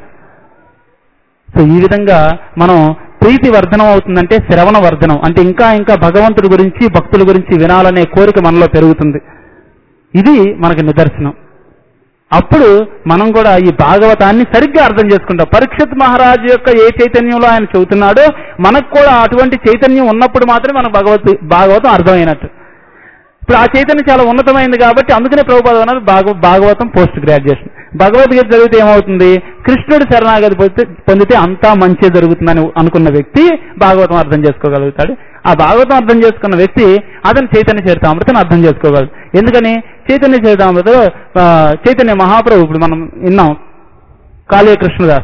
సో ఈ విధంగా మనం ప్రీతి వర్ధనం అవుతుందంటే శ్రవణ వర్ధనం అంటే ఇంకా ఇంకా భగవంతుడి గురించి భక్తుల గురించి వినాలనే కోరిక మనలో పెరుగుతుంది. ఇది మనకి నిదర్శనం. అప్పుడు మనం కూడా ఈ భాగవతాన్ని సరిగ్గా అర్థం చేసుకుంటాం. పరీక్షిత్ మహారాజు యొక్క ఏ చైతన్యంలో ఆయన చెబుతున్నాడో మనకు కూడా అటువంటి చైతన్యం ఉన్నప్పుడు మాత్రమే మనకు భగవత్ భాగవతం అర్థమైనట్టు. ఇప్పుడు ఆ చైతన్యం చాలా ఉన్నతమైంది కాబట్టి అందుకనే ప్రభుపాద అన్నారు భాగవ భాగవతం పోస్ట్ గ్రాడ్యుయేషన్. భగవద్గీత చదివితే ఏమవుతుంది, కృష్ణుడి శరణాగతి పొందితే అంతా మంచి జరుగుతుందని అనుకున్న వ్యక్తి భాగవతం అర్థం చేసుకోగలుగుతాడు. ఆ భాగవతం అర్థం చేసుకున్న వ్యక్తి అతను చైతన్య చరితామృతం అర్థం చేసుకోగలడు. ఎందుకని చైతన్య చరితామృతం చైతన్య మహాప్రభు ఇప్పుడు మనం విన్నాం, కాళీయ కృష్ణదాస్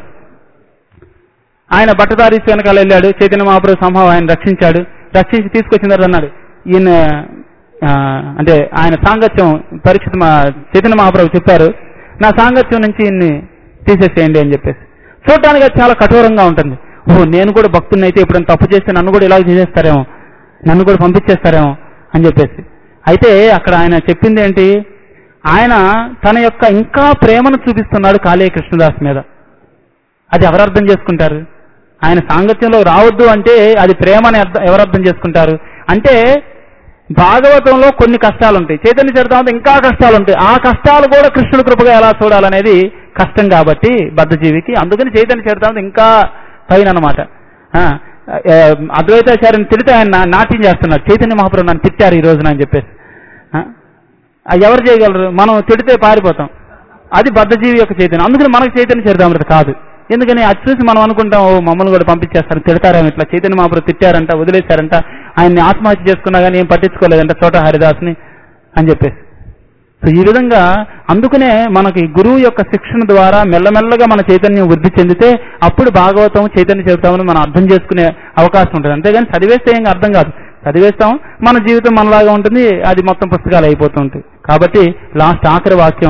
ఆయన బట్టదారి వెనకాల వెళ్ళాడు, చైతన్య మహాప్రభు సంభవం ఆయన రక్షించాడు. రక్షించి తీసుకొచ్చిన తర్వాత అన్నాడు ఈయన అంటే ఆయన సాంగత్యం పరీక్షిత్ చైతన్య మహాప్రభు చెప్పారు, నా సాంగత్యం నుంచి ఇన్ని తీసేసేయండి అని చెప్పేసి. చూడటానికి అది చాలా కఠోరంగా ఉంటుంది. ఓహో నేను కూడా భక్తుని అయితే ఎప్పుడైనా తప్పు చేస్తే నన్ను కూడా ఇలాగ చేసేస్తారేమో, నన్ను కూడా పంపించేస్తారేమో అని చెప్పేసి. అయితే అక్కడ ఆయన చెప్పింది ఏంటి, ఆయన తన యొక్క ఇంకా ప్రేమను చూపిస్తున్నాడు కాళీయ కృష్ణదాస్ మీద. అది ఎవరు అర్థం చేసుకుంటారు? ఆయన సాంగత్యంలో రావద్దు అంటే అది ప్రేమని అర్థం ఎవరు అర్థం చేసుకుంటారు? అంటే భాగవతంలో కొన్ని కష్టాలు ఉంటాయి, చైతన్య చరితామృతం ఇంకా కష్టాలు ఉంటాయి. ఆ కష్టాలు కూడా కృష్ణుడి కృపగా ఎలా చూడాలనేది కష్టం కాబట్టి బద్ధజీవికి. అందుకని చైతన్య చరితామృతం ఇంకా పైన అనమాట. అద్వైతాచార్యని తిడితే ఆయన నాట్యం చేస్తున్నారు, చైతన్య మహాప్రభు నన్ను తిట్టారు ఈ రోజున అని చెప్పేసి. ఎవరు చేయగలరు? మనం తిడితే పారిపోతాం. అది బద్ధజీవి యొక్క చైతన్యం. అందుకని మనకు చైతన్య చరితామృతం కాదు. ఎందుకని అది చూసి మనం అనుకుంటాం, ఓ మమ్మల్ని కూడా పంపించేస్తారు, తిడతారేమో, ఇట్లా చైతన్య మహాప్రభు తిట్టారంట, వదిలేశారంట, ఆయన్ని ఆత్మహత్య చేసుకున్నా కానీ ఏం పట్టించుకోలేదంట చోట హరిదాస్ని అని చెప్పేసి. సో ఈ విధంగా అందుకనే మనకి గురువు యొక్క శిక్షణ ద్వారా మెల్లమెల్లగా మన చైతన్యం వృద్ధి చెందితే అప్పుడు భాగవతం చైతన్య చరితామని మనం అర్థం చేసుకునే అవకాశం ఉంటుంది. అంతేగాని చదివేస్తే ఏం అర్థం కాదు. చదివేస్తాం, మన జీవితం మనలాగా ఉంటుంది, అది మొత్తం పుస్తకాలు అయిపోతూ ఉంటాయి. కాబట్టి లాస్ట్ ఆఖరి వాక్యం,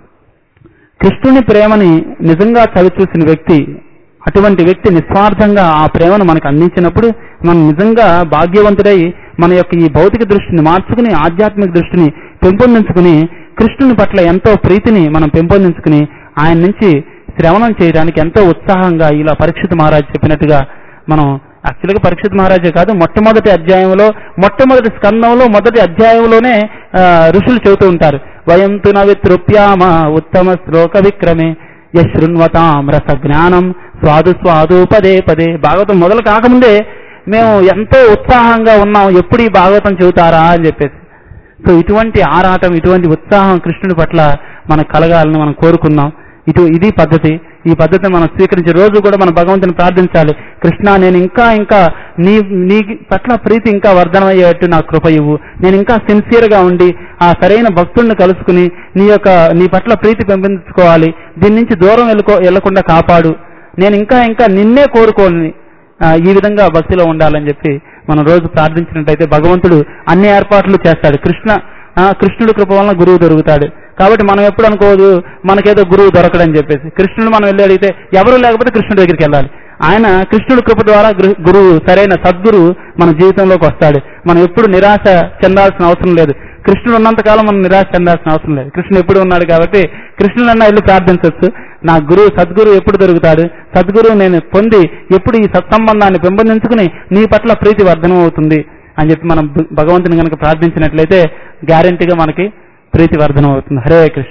కృష్ణుని ప్రేమని నిజంగా చవి చూసిన వ్యక్తి, అటువంటి వ్యక్తి నిస్వార్థంగా ఆ ప్రేమను మనకు అందించినప్పుడు మనం నిజంగా భాగ్యవంతుడై మన యొక్క ఈ భౌతిక దృష్టిని మార్చుకుని ఆధ్యాత్మిక దృష్టిని పెంపొందించుకుని కృష్ణుని పట్ల ఎంతో ప్రీతిని మనం పెంపొందించుకుని ఆయన నుంచి శ్రవణం చేయడానికి ఎంతో ఉత్సాహంగా, ఇలా పరీక్షిత్ మహారాజ్ చెప్పినట్టుగా మనం యాక్చువల్గా పరీక్షిత్ మహారాజే కాదు, మొట్టమొదటి అధ్యాయంలో మొట్టమొదటి స్కందంలో మొదటి అధ్యాయంలోనే ఋషులు చెబుతూ ఉంటారు, వయం తు నవితృప్యామ ఉత్తమ శ్లోక విక్రమే యశృణ్వతాం రస జ్ఞానం స్వాదు స్వాదు పదే పదే. భాగవతం మొదలు కాకముందే మేము ఎంతో ఉత్సాహంగా ఉన్నాం, ఎప్పుడు ఈ భాగవతం చెబుతారా అని చెప్పేసి. సో ఇటువంటి ఆరాటం, ఇటువంటి ఉత్సాహం కృష్ణుడి పట్ల మనకు కలగాలని మనం కోరుకుందాం. ఇటు ఇది పద్ధతి. ఈ పద్ధతిని మనం స్వీకరించే రోజు కూడా మనం భగవంతుని ప్రార్థించాలి, కృష్ణ నేను ఇంకా ఇంకా నీ నీ పట్ల ప్రీతి ఇంకా వర్ధనమయ్యేట్టు నాకు కృప ఇవ్వు, నేను ఇంకా సిన్సియర్గా ఉండి ఆ సరైన భక్తుల్ని కలుసుకుని నీ యొక్క నీ పట్ల ప్రీతి పెంపొందించుకోవాలి, దీని నుంచి దూరం వెళ్ళుకో వెళ్లకుండా కాపాడు, నేను ఇంకా ఇంకా నిన్నే కోరుకోని ఈ విధంగా భక్తిలో ఉండాలని చెప్పి మనం రోజు ప్రార్థించినట్టయితే భగవంతుడు అన్ని ఏర్పాట్లు చేస్తాడు. కృష్ణ కృష్ణుడి కృప వలన గురువు దొరుకుతాడు. కాబట్టి మనం ఎప్పుడు అనుకోదు మనకేదో గురువు దొరకడని చెప్పేసి. కృష్ణుడు మనం వెళ్ళి అడిగితే ఎవరు లేకపోతే కృష్ణుడి దగ్గరికి వెళ్ళాలి. ఆయన కృష్ణుడి కృప ద్వారా గురువు, సరైన సద్గురువు మన జీవితంలోకి వస్తాడు. మనం ఎప్పుడు నిరాశ చెందాల్సిన అవసరం లేదు. కృష్ణుడు ఉన్నంతకాలం మనం నిరాశ చెందాల్సిన అవసరం లేదు. కృష్ణుడు ఎప్పుడు ఉన్నాడు కాబట్టి కృష్ణుడన్నా వెళ్ళి ప్రార్థించవచ్చు, నా గురువు సద్గురువు ఎప్పుడు దొరుకుతాడు, సద్గురువు నేను పొంది ఎప్పుడు ఈ సత్సంబంధాన్ని పెంపొందించుకుని నీ పట్ల ప్రీతి వర్ధనం అవుతుంది అని చెప్పి మనం భగవంతుని కనుక ప్రార్థించినట్లయితే గ్యారెంటీగా మనకి ప్రీతి వర్ధనం అవుతుంది. Hare Krishna.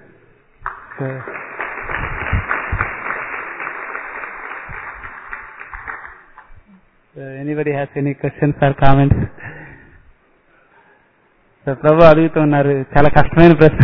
Anybody has any questions or comments? So Prabhu అడుగుతూ ఉన్నారు, చాలా కష్టమైన ప్రశ్న.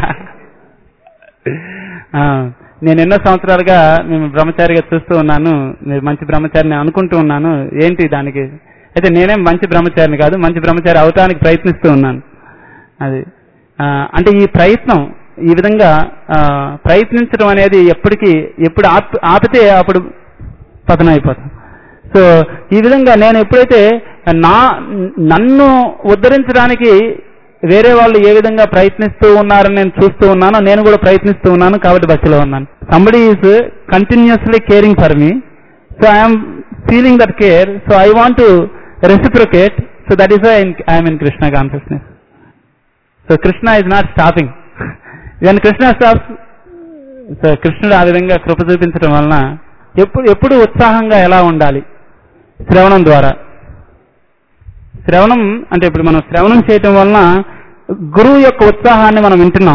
నేను ఎన్నో సంవత్సరాలుగా మేము బ్రహ్మచారిగా చూస్తూ ఉన్నాను, మీరు మంచి బ్రహ్మచారిని అనుకుంటూ ఉన్నాను, ఏంటి దానికి? అయితే నేనేం మంచి బ్రహ్మచారిని కాదు, మంచి బ్రహ్మచారి అవటానికి ప్రయత్నిస్తూ ఉన్నాను. అది అంటే ఈ ప్రయత్నం, ఈ విధంగా ప్రయత్నించడం అనేది ఎప్పటికీ ఎప్పుడు ఆపి ఆపితే అప్పుడు పతనం అయిపోతాం. సో ఈ విధంగా నేను ఎప్పుడైతే నా నన్ను ఉద్ధరించడానికి వేరే వాళ్ళు ఏ విధంగా ప్రయత్నిస్తూ ఉన్నారని నేను చూస్తూ ఉన్నానో నేను కూడా ప్రయత్నిస్తూ ఉన్నాను, కాబట్టి భక్తిలో ఉన్నాను. Somebody is continuously caring for me, so I'm feeling that care, so I want to reciprocate, so that is why I'm in Krishna consciousness. So Krishna is not stopping. When Krishna stops, so కృష్ణుడు ఆ విధంగా కృప చూపించడం వలన ఎప్పుడు ఎప్పుడు ఉత్సాహంగా ఎలా ఉండాలి? శ్రవణం ద్వారా. శ్రవణం అంటే ఇప్పుడు మనం శ్రవణం చేయటం వలన గురువు యొక్క ఉత్సాహాన్ని మనం వింటున్నాం.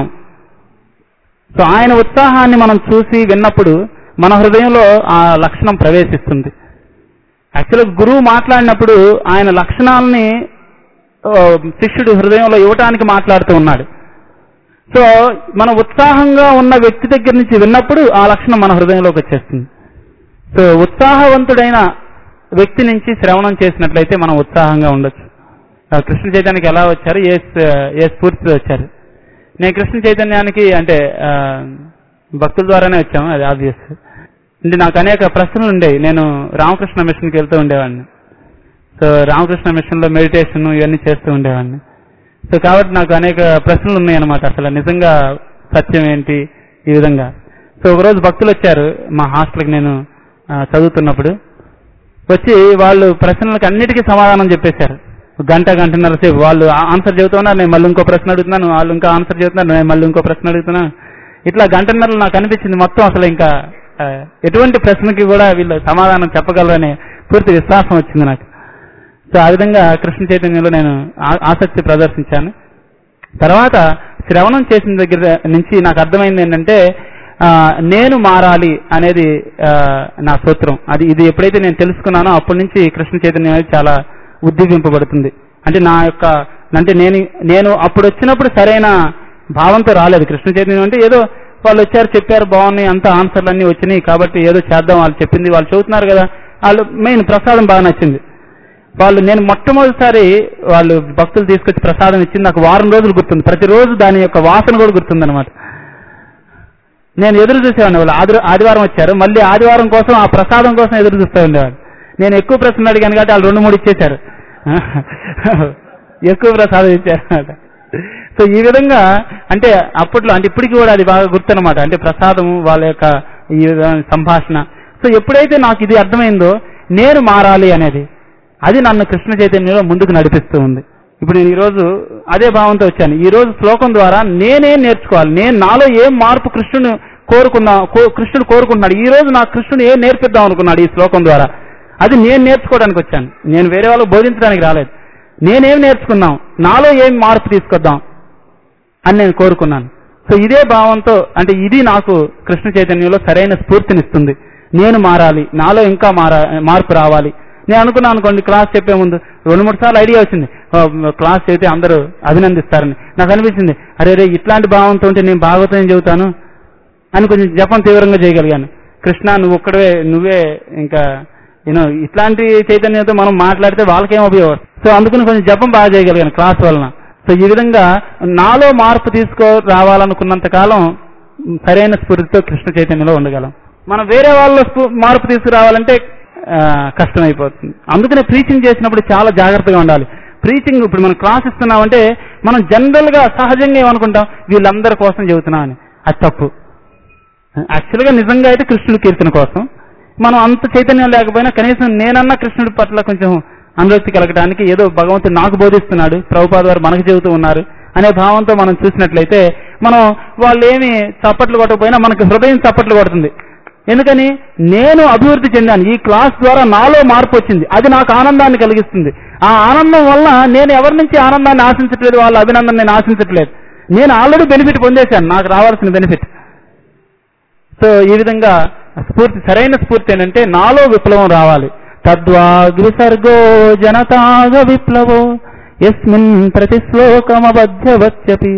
సో ఆయన ఉత్సాహాన్ని మనం చూసి విన్నప్పుడు మన హృదయంలో ఆ లక్షణం ప్రవేశిస్తుంది. యాక్చువల్గా గురువు మాట్లాడినప్పుడు ఆయన లక్షణాలని శిష్యుడు హృదయంలో ఇవ్వటానికి మాట్లాడుతూ ఉన్నాడు. సో మన ఉత్సాహంగా ఉన్న వ్యక్తి దగ్గర నుంచి విన్నప్పుడు ఆ లక్షణం మన హృదయంలోకి వచ్చేస్తుంది. సో ఉత్సాహవంతుడైన వ్యక్తి నుంచి శ్రవణం చేసినట్లయితే మనం ఉత్సాహంగా ఉండొచ్చు. కృష్ణ చైతన్యానికి ఎలా వచ్చారు, ఏ ఏ స్ఫూర్తితో వచ్చారు? నేను కృష్ణ చైతన్యానికి అంటే భక్తుల ద్వారానే వచ్చాము, అది ఆబ్వియస్. అంటే నాకు అనేక ప్రశ్నలు ఉండేవి. నేను రామకృష్ణ మిషన్కి వెళ్తూ ఉండేవాడిని. సో రామకృష్ణ మిషన్లో మెడిటేషన్ ఇవన్నీ చేస్తూ ఉండేవాడిని. సో కాబట్టి నాకు అనేక ప్రశ్నలు ఉన్నాయి అన్నమాట. అసలు నిజంగా సత్యం ఏంటి ఈ విధంగా. సో ఒకరోజు భక్తులు వచ్చారు మా హాస్టల్కి నేను చదువుతున్నప్పుడు. వచ్చి వాళ్ళు ప్రశ్నలకు అన్నిటికీ సమాధానం చెప్పేశారు. గంట గంటన్నర సేపు వాళ్ళు ఆన్సర్ చెబుతున్నారు, నేను మళ్ళీ ఇంకో ప్రశ్న అడుగుతున్నాను, వాళ్ళు ఇంకా ఆన్సర్ చెబుతున్నారు, నేను మళ్ళీ ఇంకో ప్రశ్న అడుగుతున్నాను. ఇట్లా గంటన్నరలో నాకు అనిపించింది మొత్తం అసలు ఇంకా ఎటువంటి ప్రశ్నకి కూడా వీళ్ళు సమాధానం చెప్పగలరనే పూర్తి విశ్వాసం వచ్చింది నాకు. సో ఆ విధంగా కృష్ణ చైతన్యంలో నేను ఆసక్తి ప్రదర్శించాను. తర్వాత శ్రవణం చేసిన దగ్గర నుంచి నాకు అర్థమైంది ఏంటంటే నేను మారాలి అనేది నా సూత్రం. అది ఇది ఎప్పుడైతే నేను తెలుసుకున్నానో అప్పటి నుంచి కృష్ణ చైతన్యం అనేది చాలా ఉద్దీపింపబడుతుంది. అంటే నా యొక్క అంటే నేను నేను అప్పుడు వచ్చినప్పుడు సరైన భావంతో రాలేదు కృష్ణ చైతన్యం. అంటే ఏదో వాళ్ళు వచ్చారు, చెప్పారు, బాగున్నాయి, అంత ఆన్సర్లు అన్నీ వచ్చినాయి కాబట్టి ఏదో చేద్దాం, వాళ్ళు చెప్పింది వాళ్ళు చదువుతున్నారు కదా, వాళ్ళు మెయిన్ ప్రసాదం బాగా నచ్చింది. వాళ్ళు నేను మొట్టమొదటిసారి వాళ్ళు భక్తులు తీసుకొచ్చి ప్రసాదం ఇచ్చింది నాకు వారం రోజులు గుర్తుంది. ప్రతిరోజు దాని యొక్క వాసన కూడా గుర్తుందనమాట. నేను ఎదురు చూసేవాడిని. వాళ్ళు ఆది ఆదివారం వచ్చారు, మళ్ళీ ఆదివారం కోసం ఆ ప్రసాదం కోసం ఎదురు చూస్తూ ఉండేవాడు. నేను ఎక్కువ ప్రశ్నలు అడిగాను కాబట్టి వాళ్ళు రెండు మూడు ఇచ్చేశారు, ఎక్కువ ప్రసాదం ఇచ్చారు అనమాట. సో ఈ విధంగా అంటే అప్పట్లో అంటే ఇప్పటికీ కూడా అది బాగా గుర్తనమాట. అంటే ప్రసాదము వాళ్ళ యొక్క ఈ సంభాషణ. సో ఎప్పుడైతే నాకు ఇది అర్థమైందో నేను మారాలి అనేది, అది నన్ను కృష్ణ చైతన్యంలో ముందుకు నడిపిస్తూ ఉంది. ఇప్పుడు నేను ఈరోజు అదే భావంతో వచ్చాను. ఈ రోజు శ్లోకం ద్వారా నేనేం నేర్చుకోవాలి, నేను నాలో ఏం మార్పు కృష్ణుని కోరుకున్నా కృష్ణుడు కోరుకుంటున్నాడు, ఈ రోజు నాకు కృష్ణుడు ఏం నేర్పిద్దాం అనుకున్నాడు ఈ శ్లోకం ద్వారా, అది నేను నేర్చుకోవడానికి వచ్చాను. నేను వేరే వాళ్ళకు బోధించడానికి రాలేదు. నేనేం నేర్చుకున్నాం, నాలో ఏం మార్పు తీసుకొద్దాం అని నేను కోరుకున్నాను. సో ఇదే భావంతో అంటే ఇది నాకు కృష్ణ చైతన్యంలో సరైన స్ఫూర్తినిస్తుంది. నేను మారాలి, నాలో ఇంకా మారా మార్పు రావాలి. నేను అనుకున్నాను అనుకోండి, క్లాస్ చెప్పే ముందు రెండు మూడు సార్లు ఐడియా వచ్చింది, క్లాస్ చెబితే అందరూ అభినందిస్తారని. నాకు అనిపించింది, అరే రే ఇట్లాంటి భావంతో ఉంటే నేను భాగవతం చెబుతాను అని కొంచెం జపం తీవ్రంగా చేయగలిగాను. కృష్ణ నువ్వు ఒక్కడే, నువ్వే ఇంకా యూనో ఇట్లాంటి చైతన్యంతో మనం మాట్లాడితే వాళ్ళకేం ఉపయోగం. సో అందుకని కొంచెం జపం బాగా చేయగలిగాను క్లాస్ వలన. సో ఈ విధంగా నాలో మార్పు తీసుకో రావాలనుకున్నంత కాలం సరైన స్ఫూర్తితో కృష్ణ చైతన్యంలో ఉండగలం. మనం వేరే వాళ్ళ మార్పు తీసుకురావాలంటే కష్టమైపోతుంది. అందుకనే ప్రీచింగ్ చేసినప్పుడు చాలా జాగ్రత్తగా ఉండాలి. ప్రీచింగ్ ఇప్పుడు మనం క్లాస్ ఇస్తున్నామంటే మనం జనరల్ గా సహజంగా ఏమనుకుంటాం, వీళ్ళందరి కోసం చెబుతున్నాం అని. అది తప్పు. యాక్చువల్గా నిజంగా అయితే కృష్ణుడి కీర్తన కోసం. మనం అంత చైతన్యం లేకపోయినా కనీసం నేనన్నా కృష్ణుడి పట్ల కొంచెం అనురక్తి కలగడానికి ఏదో భగవంతుడు నాకు బోధిస్తున్నాడు, ప్రభుపాద వారు మనకు చెబుతూ ఉన్నారు అనే భావంతో మనం చూసినట్లయితే మనం వాళ్ళు ఏమి చప్పట్లు కొట్టకపోయినా మనకు హృదయం చప్పట్లు కొడుతుంది. ఎందుకని నేను అభివృద్ధి చెందాను, ఈ క్లాస్ ద్వారా నాలో మార్పు వచ్చింది, అది నాకు ఆనందాన్ని కలిగిస్తుంది. ఆ ఆనందం వల్ల నేను ఎవరి నుంచి ఆనందాన్ని ఆశించట్లేదు, వాళ్ళ అభినందన నేను ఆశించట్లేదు, నేను ఆల్రెడీ బెనిఫిట్ పొందేశాను, నాకు రావాల్సిన బెనిఫిట్. సో ఈ విధంగా స్ఫూర్తి సరైన స్ఫూర్తి ఏంటంటే నాలో విప్లవం రావాలి. తద్వాగ్విసర్గో జనతాగ విప్లవో యస్మిన్ ప్రతి శ్లోకమబధ్యవత్యపి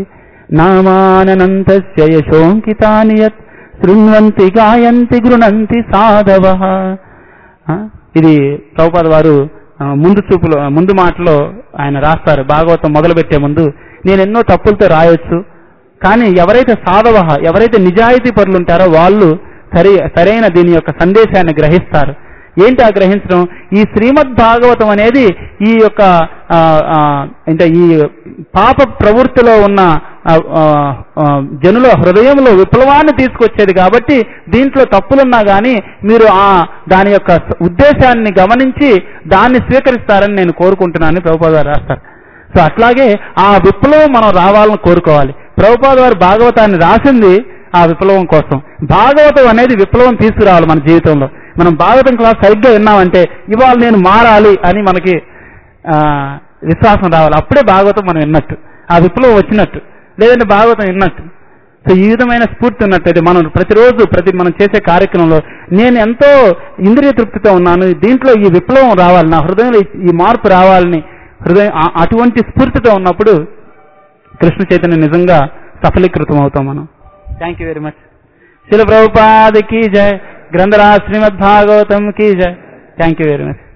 నామానంతస్య యశోంకితాని యత్ శృణ్వంతి గాయంతి గృణంతి సాధవః. ఇది ప్రభుపాద వారు ముందు చూపులో ముందు మాటలో ఆయన రాస్తారు. భాగవతం మొదలుపెట్టే ముందు నేను ఎన్నో తప్పులతో రాయొచ్చు, కానీ ఎవరైతే సాధవః ఎవరైతే నిజాయితీ పరులు ఉంటారో వాళ్ళు సరి సరైన దీని యొక్క సందేశాన్ని గ్రహిస్తారు. ఏంటి ఆ గ్రహించడం? ఈ శ్రీమద్ భాగవతం అనేది ఈ యొక్క అంటే ఈ పాప ప్రవృత్తిలో ఉన్న జనుల హృదయంలో విప్లవాన్ని తీసుకొచ్చేది కాబట్టి దీంట్లో తప్పులున్నా కానీ మీరు ఆ దాని యొక్క ఉద్దేశాన్ని గమనించి దాన్ని స్వీకరిస్తారని నేను కోరుకుంటున్నానని ప్రభుపాద వారు రాస్తారు. సో అట్లాగే ఆ విప్లవం మనం రావాలని కోరుకోవాలి. ప్రభుపాద వారు భాగవతాన్ని రాసింది ఆ విప్లవం కోసం. భాగవతం అనేది విప్లవం తీసుకురావాలి మన జీవితంలో. మనం భాగవతం క్లాస్ సరిగ్గా విన్నామంటే ఇవాళ నేను మారాలి అని మనకి విశ్వాసం రావాలి. అప్పుడే భాగవతం మనం విన్నట్టు, ఆ విప్లవం వచ్చినట్టు, లేదంటే భాగవతం విన్నట్టు. సో ఈ విధమైన స్ఫూర్తి ఉన్నట్టయితే మనం ప్రతిరోజు ప్రతి మనం చేసే కార్యక్రమంలో నేను ఎంతో ఇంద్రియ తృప్తితో ఉన్నాను, దీంట్లో ఈ విప్లవం రావాలి, నా హృదయంలో ఈ మార్పు రావాలని హృదయం అటువంటి స్ఫూర్తితో ఉన్నప్పుడు కృష్ణ చైతన్యం నిజంగా సఫలీకృతం అవుతాం మనం. Thank you very much. శిల ప్రభుపాద కీ జై. గ్రంథరాజ్ శ్రీమద్ భాగవతం కీ జై. Thank you very much.